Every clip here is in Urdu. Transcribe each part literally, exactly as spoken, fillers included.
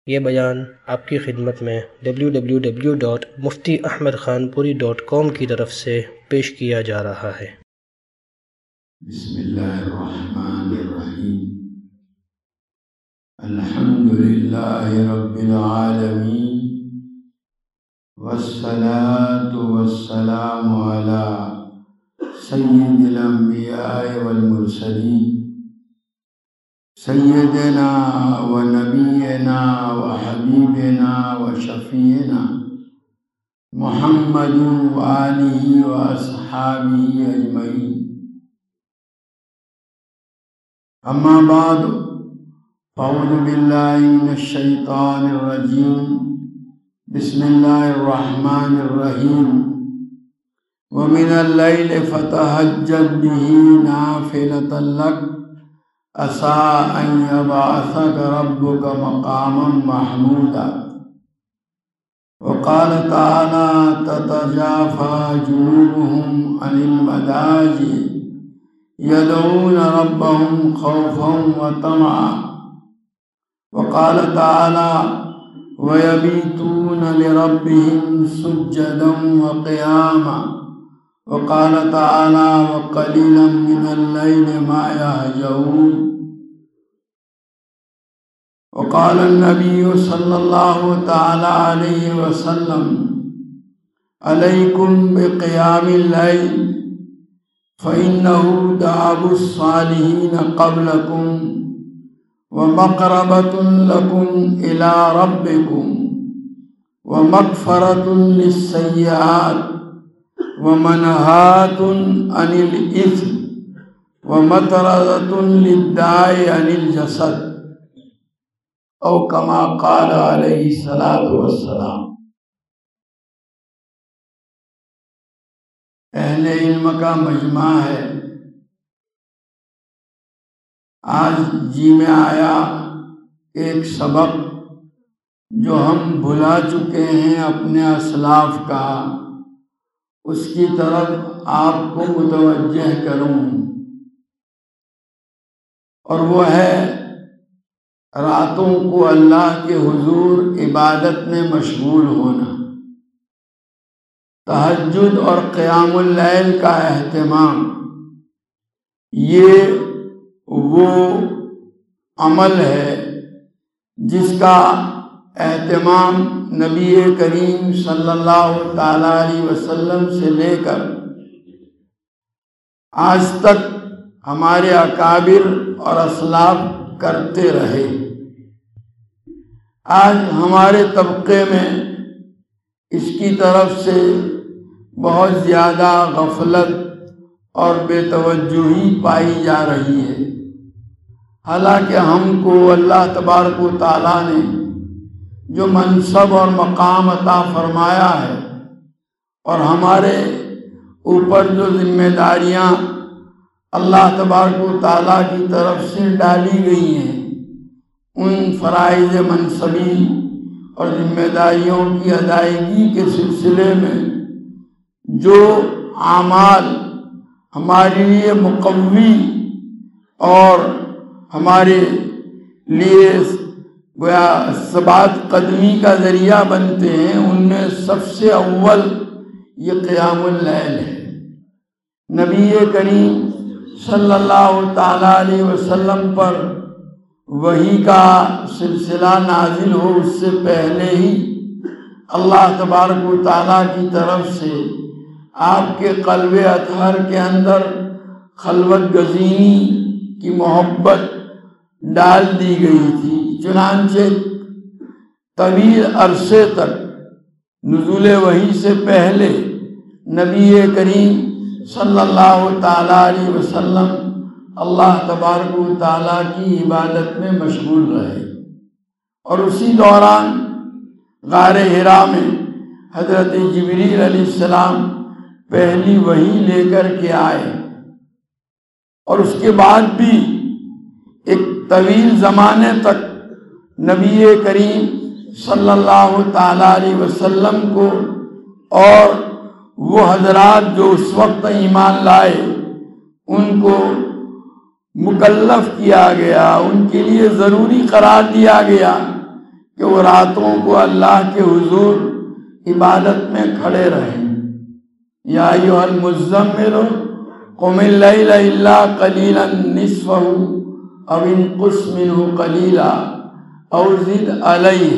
یہ بیان آپ کی خدمت میں W W W dot Mufti Ahmad Khanpuri dot کام کی طرف سے پیش کیا جا رہا ہے۔ بسم اللہ الرحمن الرحیم۔ الحمد للہ رب العالمین، والصلاة والسلام علی سید الانبیاء والمرسلین، سیدنا و نبینا و حبیبنا و شفیعنا محمد و آلہ و اصحابہ اجمعین۔ اما بعد، اعوذ باللہ من الشیطان الرجیم، بسم اللہ الرحمن الرحیم۔ ومن اللیل فتہجد بہ نافلۃ لک عسیٰ ان یبعثک ربک مقاما محمودا۔ وقال تعالی تتجافى جنوبهم عن المضاجع يدعون ربهم خوفا وطمعا۔ وقال تعالى ويبيتون لربهم سجدا وقياما۔ وقال تعالى وقليلا من الليل ما يهجعون۔ وقال النبي صلى الله تعالى عليه وسلم عليكم بقيام الليل فإنه دأب الصالحين قبلكم ومقربة لكم إلى ربكم ومغفرة للسيئات ومنهاة عن الإثم ومطردة للداء عن الجسد، او کما قال علیہ الصلاۃ والسلام۔ اہل علم کا مجمع ہے۔ آج جی میں آیا ایک سبق جو ہم بھلا چکے ہیں اپنے اسلاف کا، اس کی طرف آپ کو متوجہ کروں، اور وہ ہے راتوں کو اللہ کے حضور عبادت میں مشغول ہونا، تہجد اور قیام اللیل کا اہتمام۔ یہ وہ عمل ہے جس کا اہتمام نبی کریم صلی اللہ تعالیٰ علیہ وسلم سے لے کر آج تک ہمارے اکابر اور اسلاف کرتے رہے۔ آج ہمارے طبقے میں اس کی طرف سے بہت زیادہ غفلت اور بے توجہی پائی جا رہی ہے، حالانکہ ہم کو اللہ تبارک و تعالیٰ نے جو منصب اور مقام عطا فرمایا ہے اور ہمارے اوپر جو ذمہ داریاں اللہ تبارک و تعالیٰ کی طرف سے ڈالی گئی ہیں، ان فرائض منصبی اور ذمہ داریوں کی ادائیگی کے سلسلے میں جو اعمال ہمارے لیے مقوی اور ہمارے لیے گویا ثبات قدمی کا ذریعہ بنتے ہیں، ان میں سب سے اول یہ قیام اللیل ہے۔ نبی کریم صلی اللہ تعالیٰ علیہ وسلم پر وحی کا سلسلہ نازل ہو اس سے پہلے ہی اللہ تبارک و تعالیٰ کی طرف سے آپ کے قلب اطہر کے اندر خلوت گزینی کی محبت ڈال دی گئی تھی، چنانچہ طویل عرصے تک نزول وحی سے پہلے نبی کریم صلی اللہ تعالیٰ علیہ وسلم اللہ تبارک و تعالیٰ کی عبادت میں مشغول رہے، اور اسی دوران غار حرا میں حضرت جبریل علیہ السلام پہلی وحی لے کر کے آئے، اور اس کے بعد بھی ایک طویل زمانے تک نبی کریم صلی اللہ تعالیٰ علیہ وسلم کو اور وہ حضرات جو اس وقت ایمان لائے ان کو مکلف کیا گیا، ان کے لیے ضروری قرار دیا گیا کہ وہ راتوں کو اللہ کے حضور عبادت میں کھڑے رہیں۔ یا ایھا المزمل قم اللیل الا قلیلا نصفہ او انقص منہ قلیلا او زد علیہ۔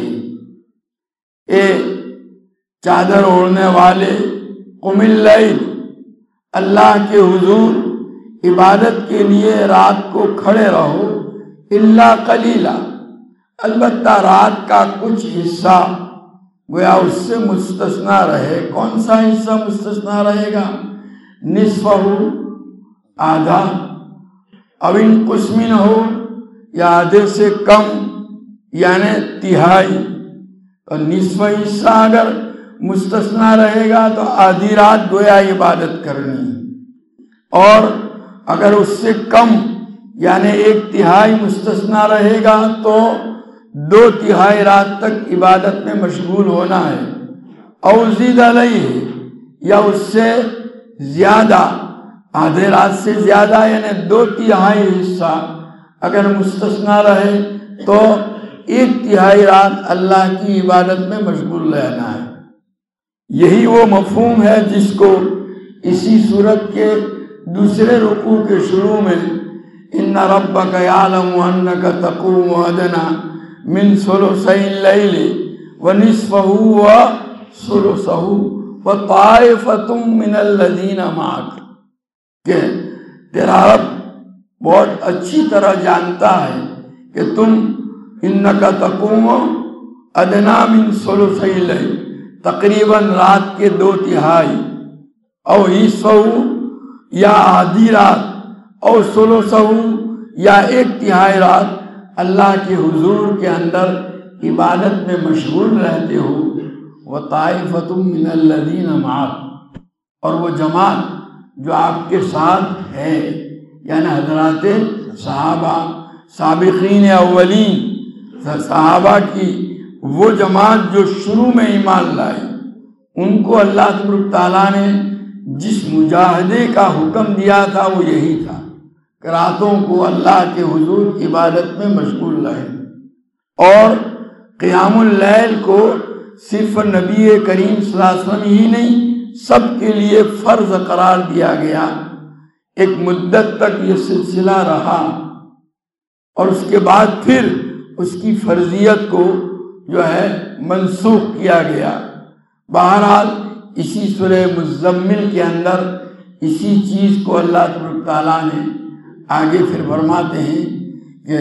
اے چادر اوڑھنے والے، قم اللیل، اللہ کے حضور عبادت کے لیے رات کو کھڑے رہو، الا قلیلا، البتہ رات کا کچھ حصہ گویا اس سے مستثنا رہے۔ کون سا حصہ مستثنا رہے گا؟ نصفہ، آدھا، او انقص منہ، یا آدھے سے کم یعنی تہائی۔ اور نصف حصہ اگر مستثنا رہے گا تو آدھی رات گویا عبادت کرنی، اور اگر اس سے کم یعنی ایک تہائی مستثنا رہے گا تو دو تہائی رات تک عبادت میں مشغول ہونا ہے۔ او زد علیہ، یا اس سے زیادہ، آدھے رات سے زیادہ یعنی دو تہائی حصہ اگر مستثنا رہے تو ایک تہائی رات اللہ کی عبادت میں مشغول رہنا ہے۔ یہی وہ مفہوم ہے جس کو اسی صورت کے دوسرے رکوع کے شروع میں ان ربک یعلم انک تقوم ادنی من ثلثی اللیل ونصفہ وثلثہ وطائفۃ من الذین معک، کہ تیرا رب بہت اچھی طرح جانتا ہے کہ تم انک تقوم ادنی من ثلثی اللیل، تقریباً رات کے دو تہائی، او نصفہ، یا آدھی رات، او ثلثہ، یا ایک تہائی رات اللہ کے حضور کے اندر عبادت میں مشغول رہتے ہو۔ وطائفۃ من الذین معک، اور وہ جماعت جو آپ کے ساتھ ہے، یعنی حضرات صحابہ، سابقین اولین، صحابہ کی وہ جماعت جو شروع میں ایمان لائی، ان کو اللہ تبارک تعالیٰ نے جس مجاہدے کا حکم دیا تھا وہ یہی تھا کہ راتوں کو اللہ کے حضور عبادت میں مشغول رہیں۔ اور قیام اللیل کو صرف نبی کریم صلی اللہ علیہ وسلم ہی نہیں، سب کے لیے فرض قرار دیا گیا۔ ایک مدت تک یہ سلسلہ رہا، اور اس کے بعد پھر اس کی فرضیت کو جو ہے منسوخ کیا گیا۔ بہرحال اسی سورہ مزمل کے اندر اسی چیز کو اللہ تبارک تعالیٰ نے آگے پھر فرماتے ہیں کہ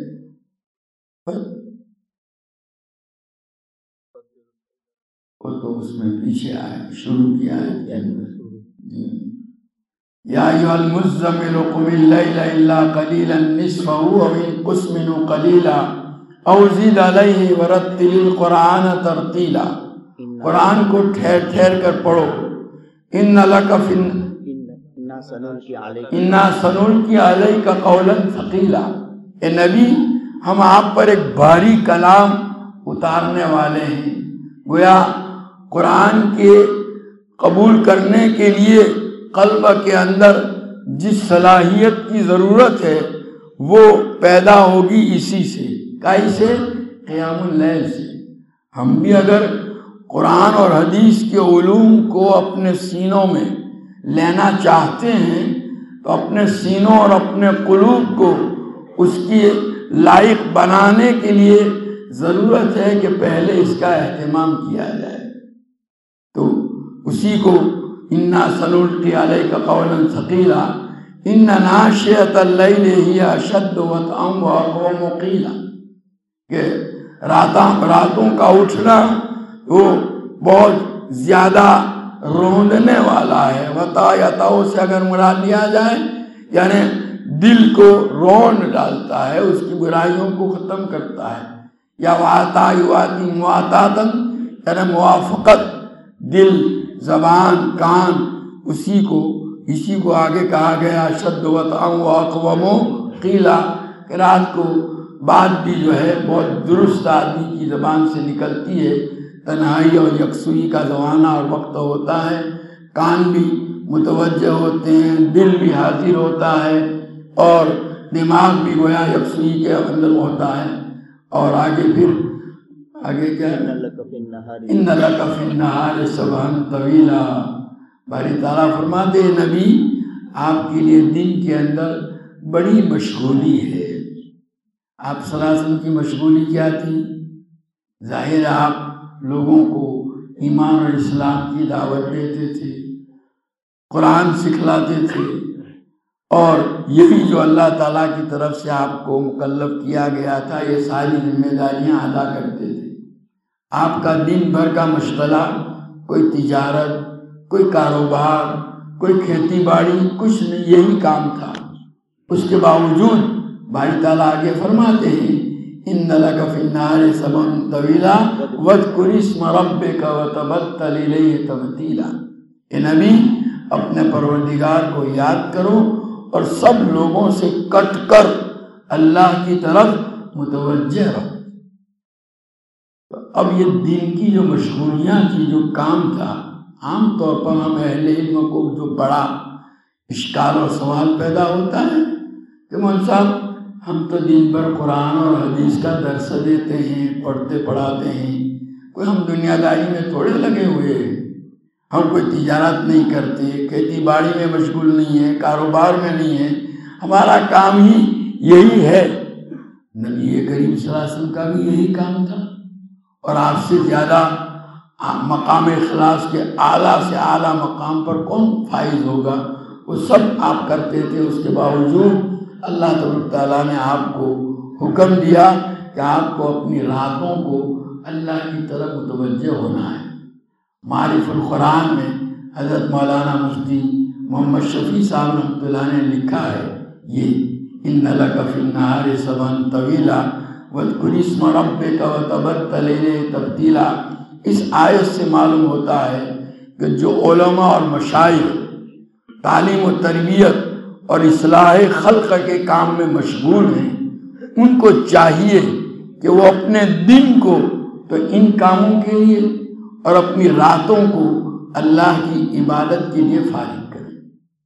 وہ تو اس میں پیچھے آئے، شروع کیا ہے، یا ایھا المزمل قم اللیل الا قلیلا نصفہ او انقص منہ قلیلا او زد علیہ ورتل القرآن ترتیلا۔ قرآن کو ٹھہر ٹھہر کر پڑھو۔ ان لک فی انا سنلقی علیک قولا ثقیلا، اے نبی ہم آپ پر ایک بھاری کلام اتارنے والے ہیں۔ گویا قرآن کے قبول کرنے کے لیے قلب کے اندر جس صلاحیت کی ضرورت ہے وہ پیدا ہوگی اسی سے، کائی سے؟ قیام اللیل سے۔ ہم بھی اگر قرآن اور حدیث کے علوم کو اپنے سینوں میں لینا چاہتے ہیں تو اپنے سینوں اور اپنے قلوب کو اس کی لائق بنانے کے لیے ضرورت ہے کہ پہلے اس کا اہتمام کیا جائے۔ تو اسی کو انا سنلقی علیک قولا ثقیلا ان ناشئۃ اللیل ہی اشد وطئا واقوم قیلا، کہ راتاں راتوں کا اٹھنا وہ بہت زیادہ روندنے والا ہے۔ وطا یا تاؤ سے اگر مراد لیا جائے یعنی دل کو رون ڈالتا ہے، اس کی برائیوں کو ختم کرتا ہے۔ یا واتا یواتی مواتاتن یعنی موافقت، دل، زبان، کان، اسی کو اسی کو آگے کہا گیا شد وطئا واقوم قیلا، کہ رات کو بات بھی جو ہے بہت درست آدمی کی زبان سے نکلتی ہے، تنہائی اور یکسوئی کا زمانہ اور وقت ہوتا ہے، کان بھی متوجہ ہوتے ہیں، دل بھی حاضر ہوتا ہے، اور دماغ بھی گویا یکسوئی کے اندر ہوتا ہے۔ اور آگے پھر آگے کیا ہے؟ ان لک فی النہار ان لک فی النہار سبحا طویلا. باری تعالیٰ فرماتے ہیں نبی آپ کے لیے دن کے اندر بڑی مشغولی ہے. آپ صلی اللہ علیہ وسلم کی مشغولی کیا تھی؟ ظاہر ہے آپ لوگوں کو ایمان اور اسلام کی دعوت دیتے تھے، قرآن سکھلاتے تھے، اور یہی جو اللہ تعالیٰ کی طرف سے آپ کو مکلف کیا گیا تھا یہ ساری ذمہ داریاں ادا کرتے تھے. آپ کا دن بھر کا مشغلہ کوئی تجارت، کوئی کاروبار، کوئی کھیتی باڑی کچھ نہیں، یہی کام تھا. اس کے باوجود باری تعالیٰ آگے فرماتے ہیں ان لک فی النہار سبحا طویلا واذکر اسم ربک وتبتل الیہ تبتیلا. اے نبی اپنے پروردگار کو یاد کرو اور سب لوگوں سے کٹ کر اللہ کی طرف متوجہ رہو. اب یہ دین کی جو مشغولیاں تھی، جو کام تھا، عام طور پر ہم اہل علم کو جو بڑا اشکال اور سوال پیدا ہوتا ہے کہ مول صاحب ہم تو دن بھر قرآن اور حدیث کا درس دیتے ہیں، پڑھتے پڑھاتے ہیں، کوئی ہم دنیا داری میں تھوڑے لگے ہوئے ہیں، ہم کوئی تجارت نہیں کرتے، کھیتی باڑی میں مشغول نہیں ہیں، کاروبار میں نہیں ہیں، ہمارا کام ہی یہی ہے. نبی کریم صلی اللہ علیہ وسلم کا بھی یہی کام تھا، اور آپ سے زیادہ مقام اخلاص کے اعلیٰ سے اعلیٰ مقام پر کون فائز ہوگا؟ وہ سب آپ کرتے تھے. اس کے باوجود اللہ تبارک تعالیٰ نے آپ کو حکم دیا کہ آپ کو اپنی راتوں کو اللہ کی طرف متوجہ ہونا ہے. معارف القرآن میں حضرت مولانا مفتی محمد شفیع صاحب رحمۃ اللہ نے لکھا ہے یہ ان لک فی النہار سبحا طویلا واذکر اسم ربک وتبتل الیہ تبتیلا. اس آیت سے معلوم ہوتا ہے کہ جو علماء اور مشائخ تعلیم و تربیت اور اصلاح خلق کے کام میں مشغول ہیں، ان کو چاہیے کہ وہ اپنے دن کو تو ان کاموں کے لیے اور اپنی راتوں کو اللہ کی عبادت کے لیے فارغ کریں.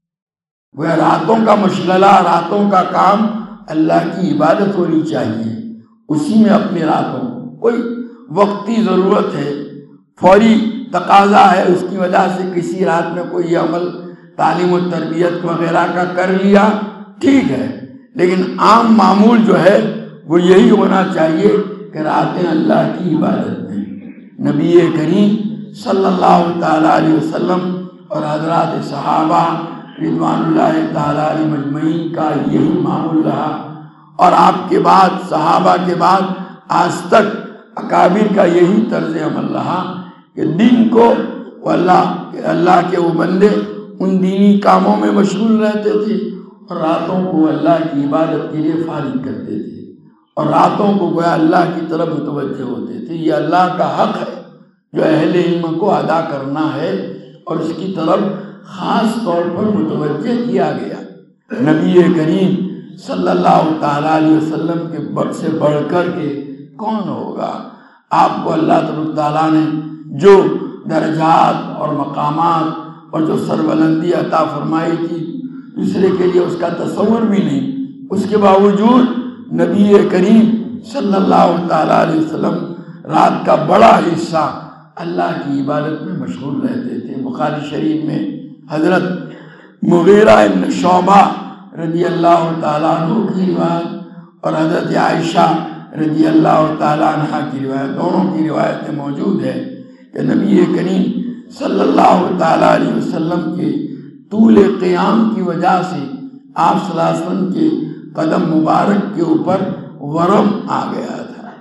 وہ راتوں کا مشغلہ، راتوں کا کام اللہ کی عبادت ہونی چاہیے. اسی میں اپنی راتوں کو کوئی وقتی ضرورت ہے، فوری تقاضا ہے، اس کی وجہ سے کسی رات میں کوئی عمل تعلیم و تربیت وغیرہ کا کر لیا، ٹھیک ہے، لیکن عام معمول جو ہے وہ یہی ہونا چاہیے کہ راتیں اللہ کی عبادت میں. نبی کریم صلی اللہ تعالیٰ علیہ وسلم اور حضرات صحابہ رضوان اللہ تعالیٰ علیہ مجمعین کا یہی معمول رہا، اور آپ کے بعد صحابہ کے بعد آج تک اکابر کا یہی طرز عمل رہا کہ دن کو اللہ اللہ کے وہ بندے ان دینی کاموں میں مشغول رہتے تھے، اور راتوں کو اللہ کی عبادت کے لیے فارغ کرتے تھے، اور راتوں کو گویا اللہ کی طرف متوجہ ہوتے تھے. یہ اللہ کا حق ہے جو اہل علم کو ادا کرنا ہے، اور اس کی طرف خاص طور پر متوجہ کیا گیا. نبی کریم صلی اللہ تعالیٰ علیہ وسلم کے بڑھ سے بڑھ کر کے کون ہوگا؟ آپ کو اللہ تبارک تعالیٰ نے جو درجات اور مقامات اور جو سربلندی عطا فرمائی تھی، دوسرے کے لیے اس کا تصور بھی نہیں. اس کے باوجود نبی کریم صلی اللہ تعالیٰ علیہ وسلم رات کا بڑا حصہ اللہ کی عبادت میں مشغول رہتے تھے. بخاری شریف میں حضرت مغیرہ بن شعبہ رضی اللہ تعالیٰ عنہ کی روایت اور حضرت عائشہ رضی اللہ تعالیٰ عنہ کی روایت، دونوں کی روایتیں موجود ہے کہ نبی کریم صلی اللہ تعالیٰ علیہ وسلم کے طول قیام کی وجہ سے آپ صلی اللہ علیہ وسلم کے قدم مبارک کے اوپر ورم آ گیا تھا،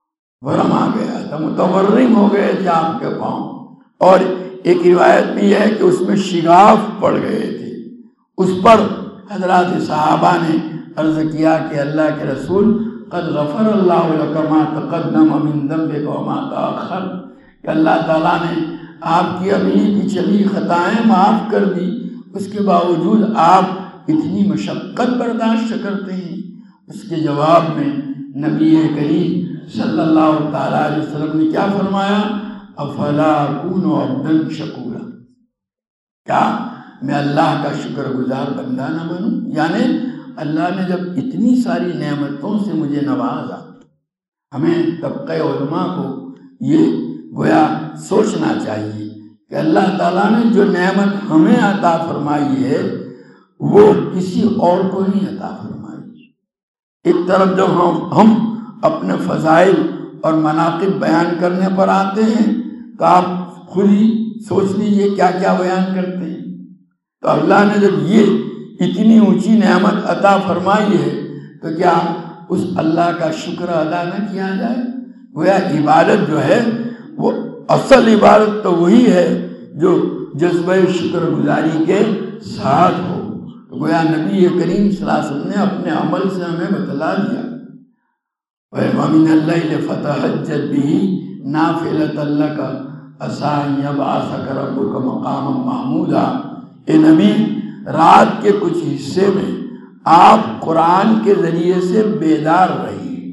ورم آ گیا تھا، متورم ہو گئے تھے آپ کے پاؤں. اور ایک روایت میں یہ ہے کہ اس میں شگاف پڑ گئے تھے. اس پر حضرات صحابہ نے عرض کیا کہ اللہ کے رسول قد غفر اللہ لک ما تقدم من ذنبک وما تأخر، کہ اللہ تعالیٰ نے آپ کی اگلی پچھلی خطائیں معاف کر دی، اس کے باوجود آپ اتنی مشقت برداشت کرتے ہیں. اس کے جواب میں نبی کریم صلی اللہ تعالیٰ علیہ وسلم نے کیا فرمایا؟ افلا اکون عبدا شکورا، کیا میں اللہ کا شکر گزار بندہ نہ بنوں؟ یعنی اللہ نے جب اتنی ساری نعمتوں سے مجھے نوازا. ہمیں طبقہ علماء کو یہ گویا سوچنا چاہیے کہ اللہ تعالیٰ نے جو نعمت ہمیں عطا فرمائی ہے وہ کسی اور کو نہیں عطا فرمائی۔ ایک طرف جب ہم ہم اپنے فضائل اور مناقب بیان کرنے پر آتے ہیں تو آپ خود ہی سوچ لیجئے کیا کیا بیان کرتے ہیں۔ تو اللہ نے جب یہ اتنی اونچی نعمت عطا فرمائی ہے تو کیا اس اللہ کا شکر ادا نہ کیا جائے؟ گویا عبادت جو ہے وہ اصل عبادت تو وہی ہے جو جذبہ شکر گزاری کے ساتھ ہو۔ گویا نبی کریم صلی اللہ علیہ وسلم نے اپنے عمل سے ہمیں بتلا دیا، وَمِنَ اللَّيْلِ فَتَهَجَّدْ بِهِ نَافِلَةً لَكَ عَسَىٰ أَن يَبْعَثَكَ رَبُّكَ مَقَامًا مَحْمُودًا۔ اے نبی، رات کے کچھ حصے میں آپ قرآن کے ذریعے سے بیدار رہیے۔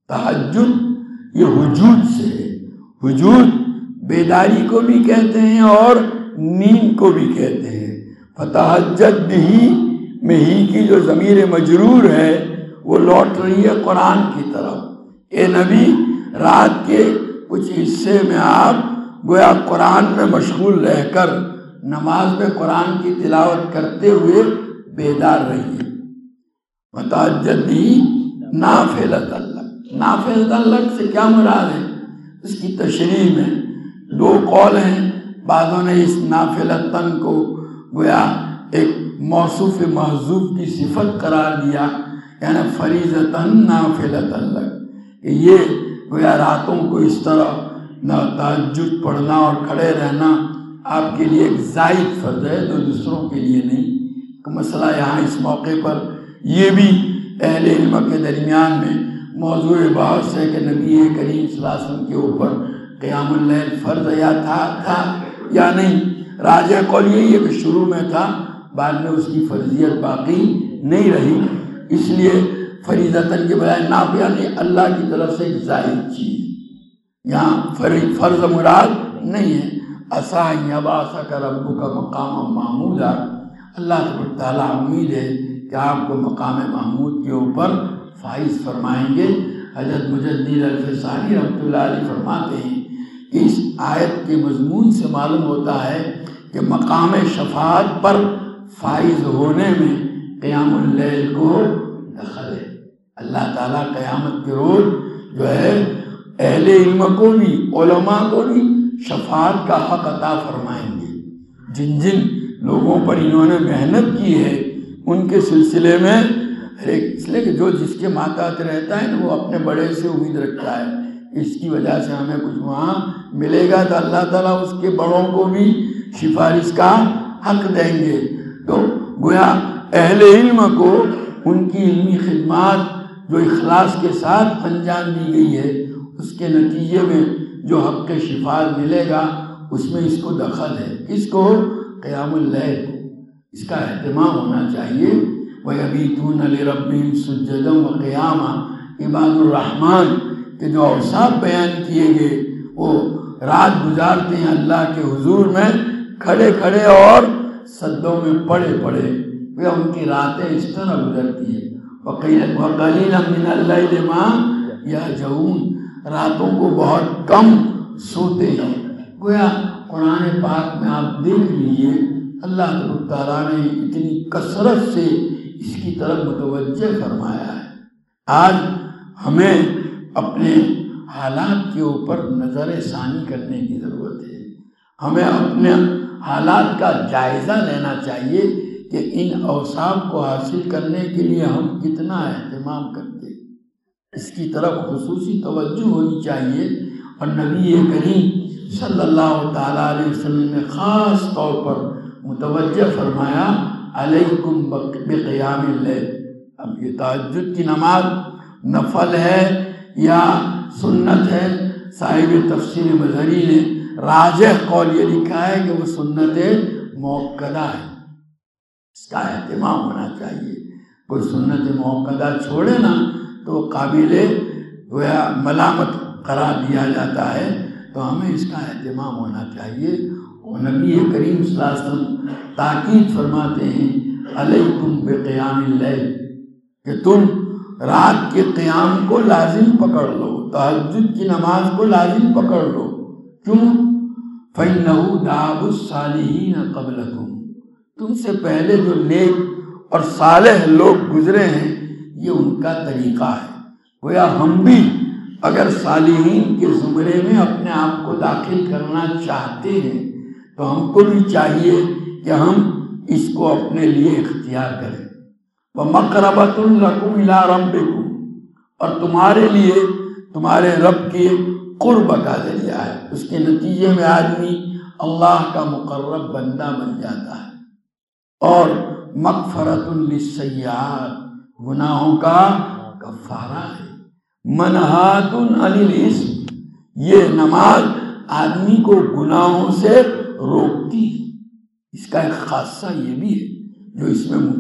تہجد یہ وجود سے ہے، وجود بیداری کو بھی کہتے ہیں اور نیند کو بھی کہتے ہیں۔ فتہجد بہ میں ہی کی جو ضمیر مجرور ہے وہ لوٹ رہی ہے قرآن کی طرف۔ اے نبی، رات کے کچھ حصے میں آپ گویا قرآن میں مشغول رہ کر نماز میں قرآن کی تلاوت کرتے ہوئے بیدار رہیے۔ فتہجد بہ نافلۃ لک۔ نافلۃ لک سے کیا مراد ہے؟ اس کی تشریح میں دو قول ہیں۔ بعضوں نے اس نافلتن کو گویا ایک موصوف محذوف کی صفت قرار دیا، یعنی فریضتاً نافلۃ لک، کہ یہ گویا راتوں کو اس طرح نہ تہجد پڑھنا اور کھڑے رہنا آپ کے لیے ایک زائد فرض ہے، جو دوسروں کے لیے نہیں۔ مسئلہ یہاں اس موقع پر یہ بھی اہل علم کے درمیان میں موضوع بحث ہے کہ نبی کریم صلی اللہ علیہ وسلم کے اوپر قیام اللیل فرض یا تھا تھا یا نہیں۔ راجح قول یہی ہے کہ شروع میں تھا، بعد میں اس کی فرضیت باقی نہیں رہی، اس لیے فریضتاً کے بجائے نافلہ نہیں، اللہ کی طرف سے ایک زائد چیز، یہاں فرض مراد نہیں ہے۔ عَسَىٰ أَن يَبْعَثَكَ رَبُّكَ مَقَامًا مَحْمُودًا، اللہ تعالیٰ امید ہے کہ آپ کو مقام محمود کے اوپر فائز فرمائیں گے۔ حضرت مجدد الفسانی رحمۃ اللہ علیہ فرماتے ہیں کہ اس آیت کے مضمون سے معلوم ہوتا ہے کہ مقام شفاعت پر فائز ہونے میں قیام اللیل کو دخل ہے۔ اللہ تعالیٰ قیامت کے روز جو ہے اہل علم کو بھی، علماء کو بھی شفاعت کا حق عطا فرمائیں گے۔ جن جن لوگوں پر انہوں نے محنت کی ہے ان کے سلسلے میں اس لیے کہ جو جس کے ماتحت رہتا ہے نا وہ اپنے بڑے سے امید رکھتا ہے، اس کی وجہ سے ہمیں کچھ وہاں ملے گا تو اللہ تعالیٰ اس کے بڑوں کو بھی سفارش کا حق دیں گے۔ تو گویا اہل علم کو ان کی علمی خدمات جو اخلاص کے ساتھ انجام دی گئی ہے اس کے نتیجے میں جو حق شفاعت ملے گا اس میں اس کو دخل ہے۔ کس کو؟ قیام اللیل کو، اس کا اہتمام ہونا چاہیے۔ وَيَبِيتُونَ لِرَبِّهِمْ سُجَّدًا وَقِيَامًا، عباد الرحمن کے جو اوصاف بیان کیے گئے وہ رات گزارتے ہیں اللہ کے حضور میں کھڑے کھڑے اور سجدوں میں پڑے پڑے، وہ ان کی راتیں اس طرح گزرتی ہیں۔ وَقَلِيلًا مِنَ اللَّيْلِ مَا يَهْجَعُونَ، راتوں کو بہت کم سوتے ہیں۔ گویا قرآن پاک میں آپ دیکھ لیجئے اللہ تعالیٰ نے اتنی کثرت سے اس کی طرف متوجہ فرمایا ہے۔ آج ہمیں اپنے حالات کے اوپر نظر ثانی کرنے کی ضرورت ہے۔ ہمیں اپنے حالات کا جائزہ لینا چاہیے کہ ان اوصاف کو حاصل کرنے کے لیے ہم کتنا اہتمام کرتے ہیں، اس کی طرف خصوصی توجہ ہونی چاہیے۔ اور نبی کریم صلی اللہ تعالیٰ علیہ وسلم نے خاص طور پر متوجہ فرمایا علیکم بقیام اللیل۔ اب یہ تہجد کی نماز نفل ہے یا سنت ہے؟ صاحب تفسیر مظہری نے راجح قول یہ لکھا ہے کہ وہ سنت موقدہ ہے، اس کا اہتمام ہونا چاہیے۔ کوئی سنت موقدہ چھوڑے نا تو وہ قابل گویا ملامت قرار دیا جاتا ہے، تو ہمیں اس کا اہتمام ہونا چاہیے۔ اور نبی کریم صلی اللہ علیہ وسلم تاکید فرماتے ہیں علیکم بقیام اللیل، کہ تم رات کے قیام کو لازم پکڑ لو، تہجد کی نماز کو لازم پکڑ لو۔ کیوں؟ فَإِنَّهُ دَأْبُ الصَّالِحِينَ قَبْلَكُمْ، تم سے پہلے جو نیک اور صالح لوگ گزرے ہیں یہ ان کا طریقہ ہے۔ گویا ہم بھی اگر صالحین کے زمرے میں اپنے آپ کو داخل کرنا چاہتے ہیں تو ہم کو بھی چاہیے کہ ہم اس کو اپنے لیے اختیار کریں۔ وَمَقْرَبَةٌ لَكُمْ إِلَىٰ رَبِّكُمْ، اور تمہارے لیے تمہارے رب کے قرب کا ذریعہ ہے۔ اس کے نتیجے میں آدمی اللہ کا مقرب بندہ بن جاتا ہے۔ اور مغفرۃ للسیئات، گناہوں کا کفارہ ہے۔ منہات عن الاسم، یہ نماز آدمی کو گناہوں سے روکتی ہے۔ اس کا ایک خاصہ یہ بھی ہے جو اس میں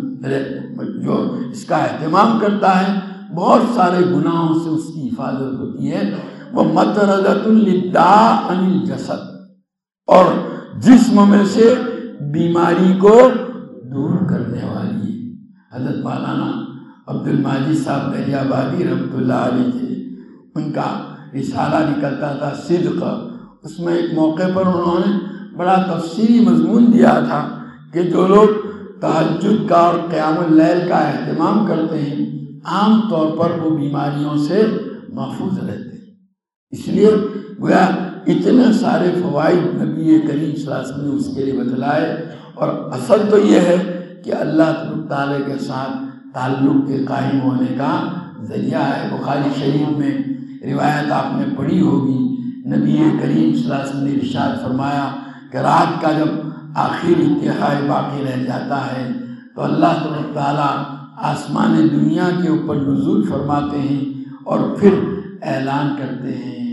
جو اس کا اہتمام کرتا ہے، بہت سارے گناہوں سے اس کی حفاظت ہوتی ہے۔ وہ مطردۃ للداء عن الجسد، اور جسم میں سے بیماری کو دور کرنے والی ہے۔ حضرت مولانا عبد الماجد صاحب دریا آبادی رحمۃ اللہ علیہ تھے، ان کا رسالہ نکلتا تھا صدق، اس میں ایک موقع پر انہوں نے بڑا تفصیلی مضمون دیا تھا کہ جو لوگ تہجد کا اور قیام اللیل کا اہتمام کرتے ہیں عام طور پر وہ بیماریوں سے محفوظ رہتے ہیں۔ اس لیے گویا اتنے سارے فوائد نبی کریم صلی اللہ علیہ وسلم نے اس کے لیے بتلائے، اور اصل تو یہ ہے کہ اللہ تعالیٰ کے ساتھ تعلق کے قائم ہونے کا ذریعہ ہے۔ بخاری شریف میں روایت آپ نے پڑھی ہوگی، نبی کریم صلی اللہ علیہ وسلم نے ارشاد فرمایا کہ رات کا جب آخر انتہائی باقی رہ جاتا ہے تو اللہ تعالیٰ آسمان دنیا کے اوپر نزول فرماتے ہیں اور پھر اعلان کرتے ہیں،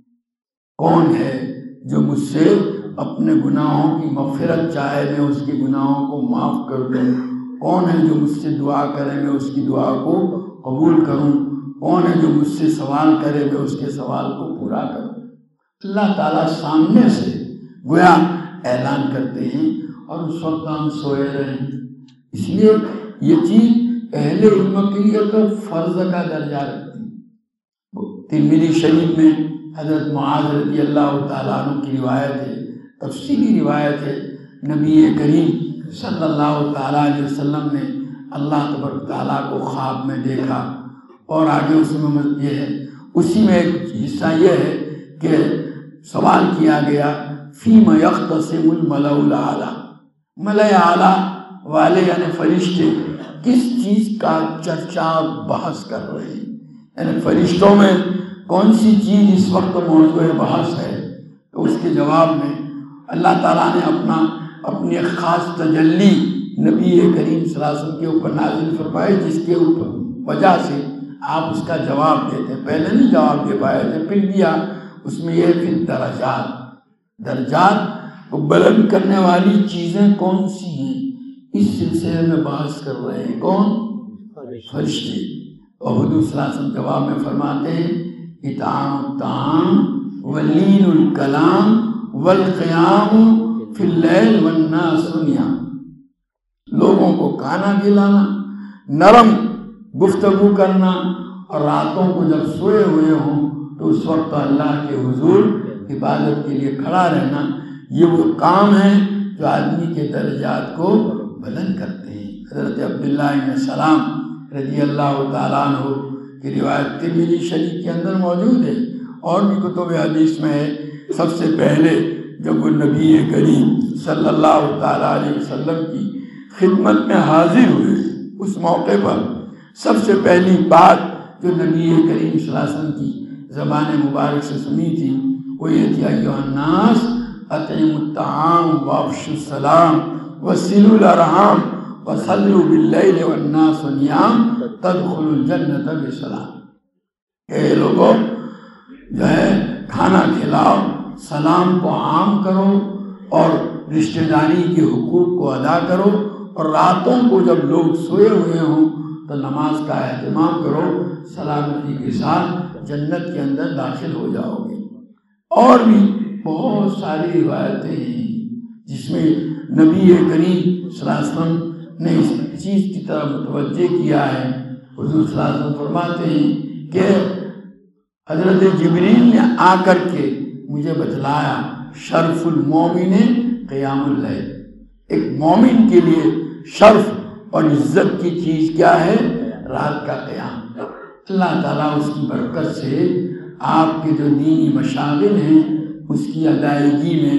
کون ہے جو مجھ سے اپنے گناہوں کی مغفرت چاہے میں اس کے گناہوں کو معاف کر دوں، کون ہے جو مجھ سے دعا کرے میں اس کی دعا کو قبول کروں، کون ہے جو مجھ سے سوال کرے میں اس کے سوال کو پورا کروں۔ اللہ تعالیٰ سامنے سے گویا اعلان کرتے ہیں، اور اس وقت ہم سوئے رہے۔ اس لیے یہ چیز اہل علم کے لیے تو فرض کا درجہ رکھتی ہے۔ ترمذی شریف میں حضرت معاذ رضی اللہ تعالیٰ عنہ کی روایت ہے، تفصیلی روایت ہے، نبی کریم صلی اللہ تعالیٰ علیہ وسلم نے اللہ تبارک تعالیٰ کو خواب میں دیکھا، اور آگے اس میں یہ ہے، اسی میں ایک حصہ یہ ہے کہ سوال کیا گیا فیم یختصم الملأ الاعلیٰ، ملأ اعلیٰ والے یعنی فرشتے کس چیز کا چرچا اور بحث کر رہے ہیں، یعنی فرشتوں میں کون سی چیز اس وقت موضوع بحث ہے۔ تو اس کے جواب میں اللہ تعالیٰ نے اپنا اپنی ایک خاص تجلی نبی کریم صلی اللہ علیہ وسلم کے اوپر نازل فرمائی، جس کے اوپر وجہ سے آپ اس کا جواب دیتے ہیں۔ پہلے نہیں جواب دے پائے تھے، پھر دیا۔ اس میں یہ پھر درجات درجات کو بلند کرنے والی چیزیں کون سی ہیں، اس سلسلے میں بحث کر رہے ہیں۔ کون؟ فرشتے۔ اور حضور صلی اللہ علیہ وسلم جواب میں فرماتے ہیں اطعام الطعام ولین الکلام والقیام فی اللیل والناس نیام، لوگوں کو کھانا کھلانا، نرم گفتگو کرنا، اور راتوں کو جب سوئے ہوئے ہوں تو اس وقت اللہ کے حضور عبادت کے لیے کھڑا رہنا، یہ وہ کام ہے جو آدمی کے درجات کو بلند کرتے ہیں۔ حضرت عبداللہ بن سلام رضی اللہ تعالیٰ عنہ کی روایت ترمذی شریف کے اندر موجود ہے، اور بھی کتب حدیث میں ہے، سب سے پہلے جب وہ نبی کریم صلی اللہ تعالیٰ علیہ وسلم کی خدمت میں حاضر ہوئے، اس موقع پر سب سے پہلی بات جو نبی کریم صلی اللہ علیہ وسلم کی زبان مبارک سے سنی تھی وہ یہ تھی ایھا الناس اطعموا الطعام وافشوا السلام وصلوا الارحام وصلوا باللیل والناس نیام تدخلوا الجنۃ بسلام، اے لوگوں جو ہے کھانا کھلاؤ، سلام کو عام کرو، اور رشتہ داری کے حقوق کو ادا کرو، اور راتوں کو جب لوگ سوئے ہوئے ہوں تو نماز کا اہتمام کرو، سلامتی کے ساتھ جنت کے اندر داخل ہو جاؤ گے۔ اور بھی بہت ساری روایتیں ہیں جس میں نبی کریم صلی اللہ علیہ وسلم نے اس چیز کی طرف متوجہ کیا ہے حضور صلی اللہ علیہ وسلم فرماتے ہیں کہ حضرت جبریل نے آ کر کے مجھے بتلایا شرف المومن قیام اللیل، ایک مومن کے لیے شرف اور عزت کی چیز کیا ہے؟ رات کا قیام۔ اللہ تعالیٰ اس کی برکت سے آپ کے جو دینی مشاغل ہیں اس کی ادائیگی میں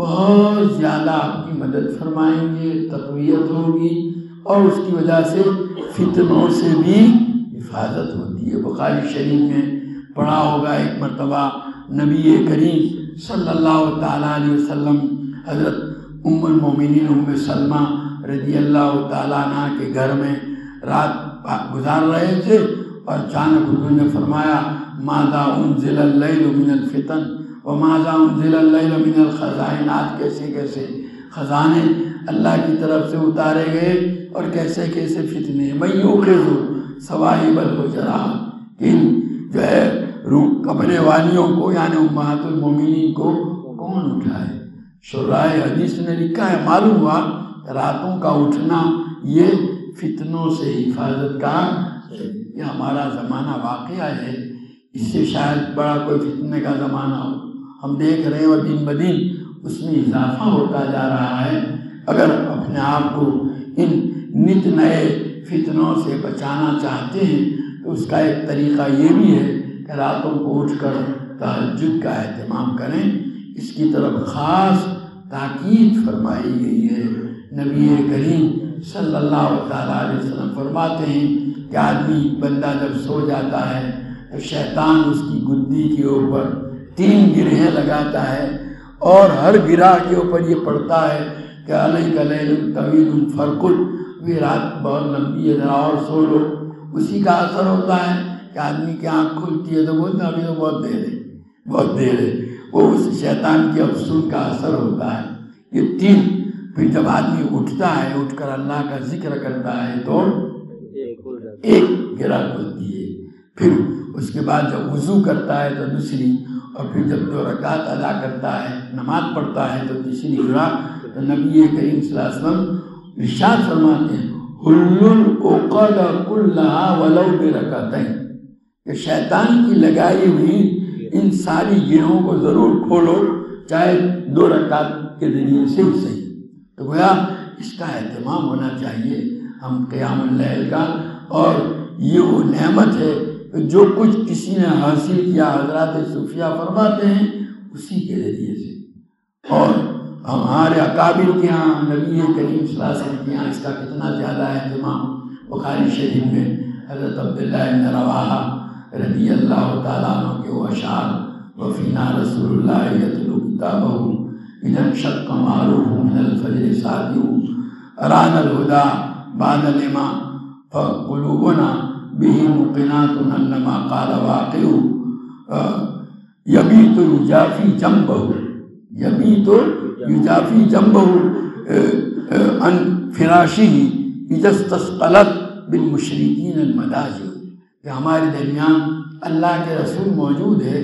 بہت زیادہ آپ کی مدد فرمائیں گے، تقویت ہوگی، اور اس کی وجہ سے فتنوں سے بھی حفاظت ہوتی ہے۔ بخاری شریف میں پڑھا ہوگا ایک مرتبہ نبی کریم صلی اللہ تعالیٰ علیہ وسلم حضرت ام المومنین ام سلمہ رضی اللہ تعالیٰ عنہ کے گھر میں رات گزار رہے تھے، اور اچانک حضور نے فرمایا ماذا انزل اللیل من الفتن وماذا انزل اللیل من الخزائن، آج کیسے کیسے خزانے اللہ کی طرف سے اتارے گئے اور کیسے کیسے فتنے۔ میں یوقظ صواحب الحجرات، ان جو ہے روح کمرے والیوں کو یعنی امہات المومنین کو کون اٹھائے؟ شراح حدیث نے لکھا ہے، معلوم ہوا راتوں کا اٹھنا یہ فتنوں سے حفاظت کا، یہ ہمارا زمانہ واقعہ ہے، اس سے شاید بڑا کوئی فتنے کا زمانہ ہو، ہم دیکھ رہے ہیں اور دن بدن اس میں اضافہ ہوتا جا رہا ہے۔ اگر اپنے آپ کو ان نت نئے فتنوں سے بچانا چاہتے ہیں تو اس کا ایک طریقہ یہ بھی ہے کہ راتوں کو اٹھ کر تہجد کا اہتمام کریں، اس کی طرف خاص تاکید فرمائی گئی ہے۔ نبی کریم صلی اللہ تعالیٰ علیہ وسلم فرماتے ہیں کہ آدمی بندہ جب سو جاتا ہے تو شیطان اس کی گدی کے اوپر تین گرہیں لگاتا ہے، اور ہر گرہ کے اوپر یہ پڑھتا ہے کہ علیک لیل طویل فرقل، یہ رات بہت لمبی ہے ذرا اور سو لو۔ اسی کا اثر ہوتا ہے کہ آدمی کی آنکھ کھلتی ہے تو بولتا ابھی تو بہت دیر ہے بہت دیر ہے، وہ اس شیطان کے افسون کا اثر ہوتا ہے۔ یہ تین، پھر جب آدمی اٹھتا ہے، اٹھ کر اللہ کا ذکر کرتا ہے تو ایک گرہ کھلتی ہے، پھر اس کے بعد جب وضو کرتا ہے تو دوسری، اور پھر جب دو رکعت ادا کرتا ہے نماز پڑھتا ہے تو تیسری گرہ۔ تو نبی کریم صلی اللہ علیہ وسلم ارشاد فرماتے ہیں حل العقد کلھا ولو برکعتین، کہ شیطان کی لگائی ہوئی ان ساری گرہوں کو ضرور کھولو چاہے دو رکعت کے ذریعے سے ہی صحیح۔ تو گویا اس کا اہتمام ہونا چاہیے ہم قیام اللیل کا، اور یہ وہ نعمت ہے جو کچھ کسی نے حاصل کیا، حضرات صوفیہ فرماتے ہیں اسی کے ذریعے سے، اور ہمارے اکابر کے ہاں نبی کریم صلی اللہ علیہ وسلم کے ہاں اس کا کتنا زیادہ اہتمام۔ بخاری شریف میں حضرت عبداللہ بن رواحہ رضی اللہ تعالیٰ عنہ کے وہ اشعار وفینا رسول اللہ یتلو کتابہ اذا انشق معروف من الفجر ساطع ارانا الہدی بعد الامام فقلوبنا به موقنات انما قال واقع یبیت یجافی جنبہ یبیت یجافی جنبہ عن فراشہ اذا استثقلت بالمشرکین المضاجع، کہ ہمارے درمیان اللہ کے رسول موجود ہے،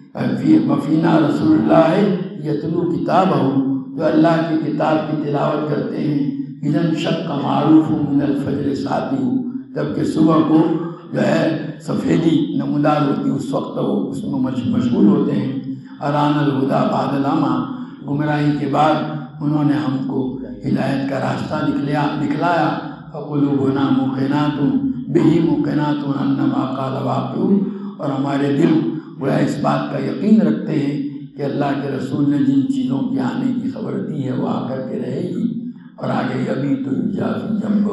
وفینا رسول اللہ یتلو کتابہ، جو اللہ کی کتاب کی تلاوت کرتے ہیں، اذا انشق معروف من الفجر ساطع، جبکہ صبح کو جو ہے سفیدی نمودار ہوتی اس وقت وہ اس میں مشغول ہوتے ہیں۔ اران الہدی بعد العمی، گمراہی کے بعد انہوں نے ہم کو ہدایت کا راستہ دکھلایا دکھلایا فقلوبنا موقنات بہ موقنات انما قال واقع، اور ہمارے دل گویا اس بات کا یقین رکھتے ہیں کہ اللہ کے رسول نے جن چیزوں کی آنے کی خبر دی ہے وہ آ کر کے رہے گی۔ اور آگے ابھی تو یجافی جنبہ